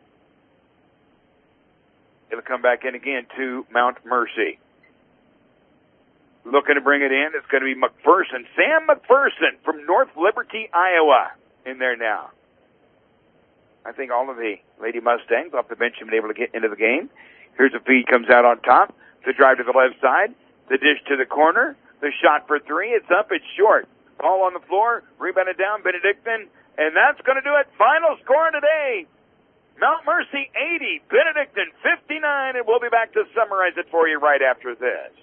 It'll come back in again to Mount Mercy. Looking to bring it in, it's going to be McPherson. Sam McPherson from North Liberty, Iowa, in there now. I think all of the Lady Mustangs off the bench have been able to get into the game. Here's a feed, comes out on top. The drive to the left side. The dish to the corner. The shot for three. It's up. It's short. Ball on the floor. Rebounded down. Benedictine. And that's going to do it. Final score today. Mount Mercy eighty. Benedictine fifty-nine. And we'll be back to summarize it for you right after this.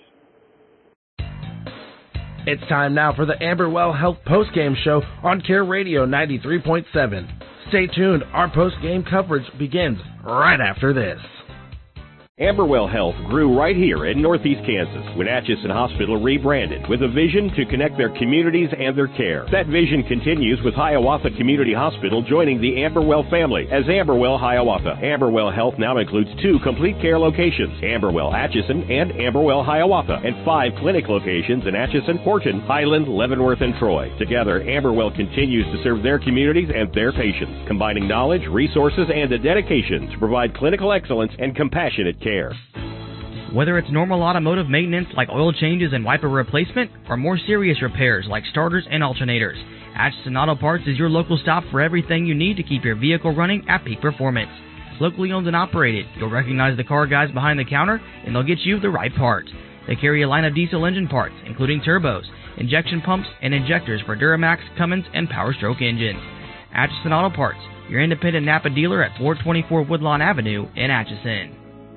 It's time now for the Amberwell Health Postgame Show on Care Radio ninety-three point seven. Stay tuned. Our postgame coverage begins right after this. Amberwell Health grew right here in Northeast Kansas when Atchison Hospital rebranded with a vision to connect their communities and their care. That vision continues with Hiawatha Community Hospital joining the Amberwell family as Amberwell Hiawatha. Amberwell Health now includes two complete care locations, Amberwell Atchison and Amberwell Hiawatha, and five clinic locations in Atchison, Horton, Highland, Leavenworth, and Troy. Together, Amberwell continues to serve their communities and their patients, combining knowledge, resources, and a dedication to provide clinical excellence and compassionate care. Whether it's normal automotive maintenance like oil changes and wiper replacement, or more serious repairs like starters and alternators, Atchison Auto Parts is your local stop for everything you need to keep your vehicle running at peak performance. Locally owned and operated, you'll recognize the car guys behind the counter, and they'll get you the right part. They carry a line of diesel engine parts, including turbos, injection pumps, and injectors for Duramax, Cummins, and Power Stroke engines. Atchison Auto Parts, your independent Napa dealer at four twenty-four Woodlawn Avenue in Atchison.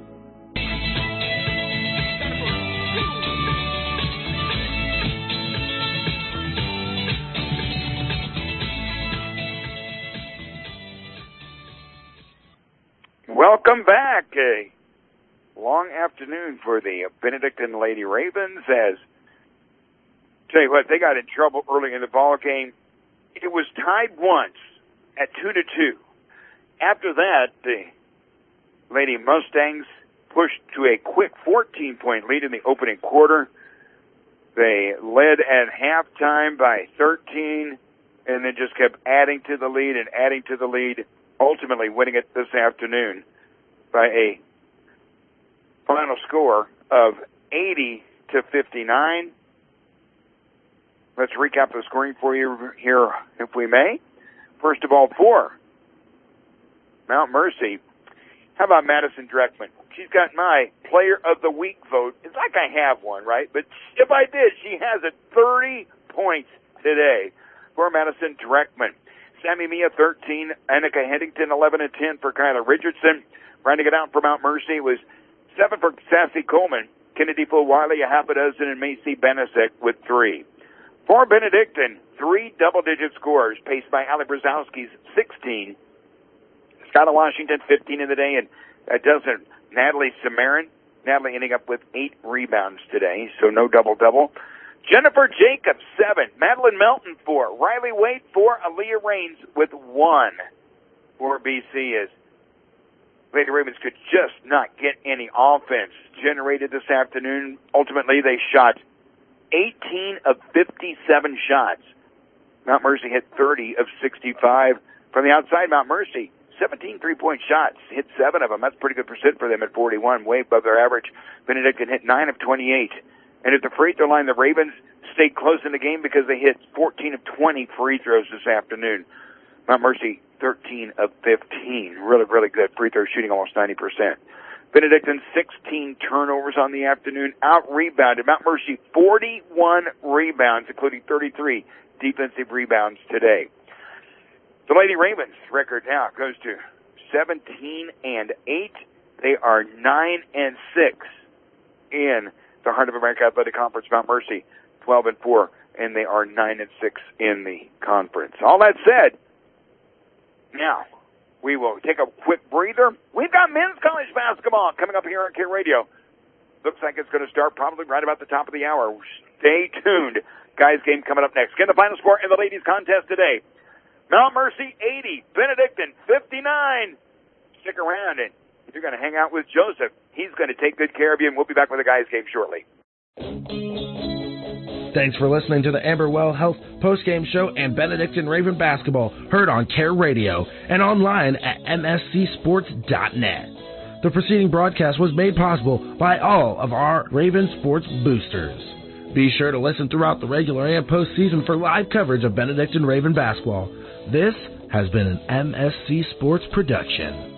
Welcome back. A long afternoon for the Benedictine Lady Ravens. As tell you what, they got in trouble early in the ball game. It was tied once at two to two. After that, the Lady Mustangs pushed to a quick fourteen-point lead in the opening quarter. They led at halftime by thirteen, and then just kept adding to the lead and adding to the lead, ultimately winning it this afternoon by a final score of eighty to fifty-nine. Let's recap the scoring for you here, if we may. First of all, for Mount Mercy, how about Madison Dreckman? She's got my Player of the Week vote. It's like I have one, right? But if I did, she has it thirty points today for Madison Dreckman. Sammy Mia, thirteen. Annika Hentington, eleven and ten for Kyla Richardson. Rounding it out for Mount Mercy was seven for Sassy Coleman. Kennedy Full-Wiley, a half a dozen, and Macy Benesic with three. For Benedictine, three double-digit scores, paced by Ali Brzezowski's sixteen. Out of Washington, fifteen in the day, and that doesn't. Natalie Samarin, Natalie ending up with eight rebounds today, so no double-double. Jennifer Jacobs, seven. Madeline Melton, four. Riley Wade, four. Aaliyah Raines with one for B C as Lady Ravens could just not get any offense generated this afternoon. Ultimately, they shot eighteen of fifty-seven shots. Mount Mercy hit thirty of sixty-five. From the outside, Mount Mercy, seventeen three-point shots, hit seven of them. That's pretty good percent for them at forty-one, way above their average. Benedictine hit nine of twenty-eight. And at the free throw line, the Ravens stayed close in the game because they hit fourteen of twenty free throws this afternoon. Mount Mercy, thirteen of fifteen. Really, really good. Free throw shooting almost ninety percent. Benedictine, sixteen turnovers on the afternoon. Out-rebounded. Mount Mercy, forty-one rebounds, including thirty-three defensive rebounds today. The Lady Ravens record now goes to seventeen and eight. They are nine and six in the Heart of America Athletic Conference. Mount Mercy, twelve and four, and they are nine and six in the conference. All that said, now we will take a quick breather. We've got men's college basketball coming up here on Care Radio. Looks like it's going to start probably right about the top of the hour. Stay tuned. Guys game coming up next. Get the final score in the ladies contest today. Mount Mercy eighty, Benedictine fifty-nine. Stick around, and if you're going to hang out with Joseph, he's going to take good care of you, and we'll be back with the guys game shortly. Thanks for listening to the Amberwell Health postgame show and Benedictine Raven basketball, heard on Care Radio and online at m s c sports dot net. The preceding broadcast was made possible by all of our Raven Sports boosters. Be sure to listen throughout the regular and postseason for live coverage of Benedictine Raven basketball. This has been an M S C Sports production.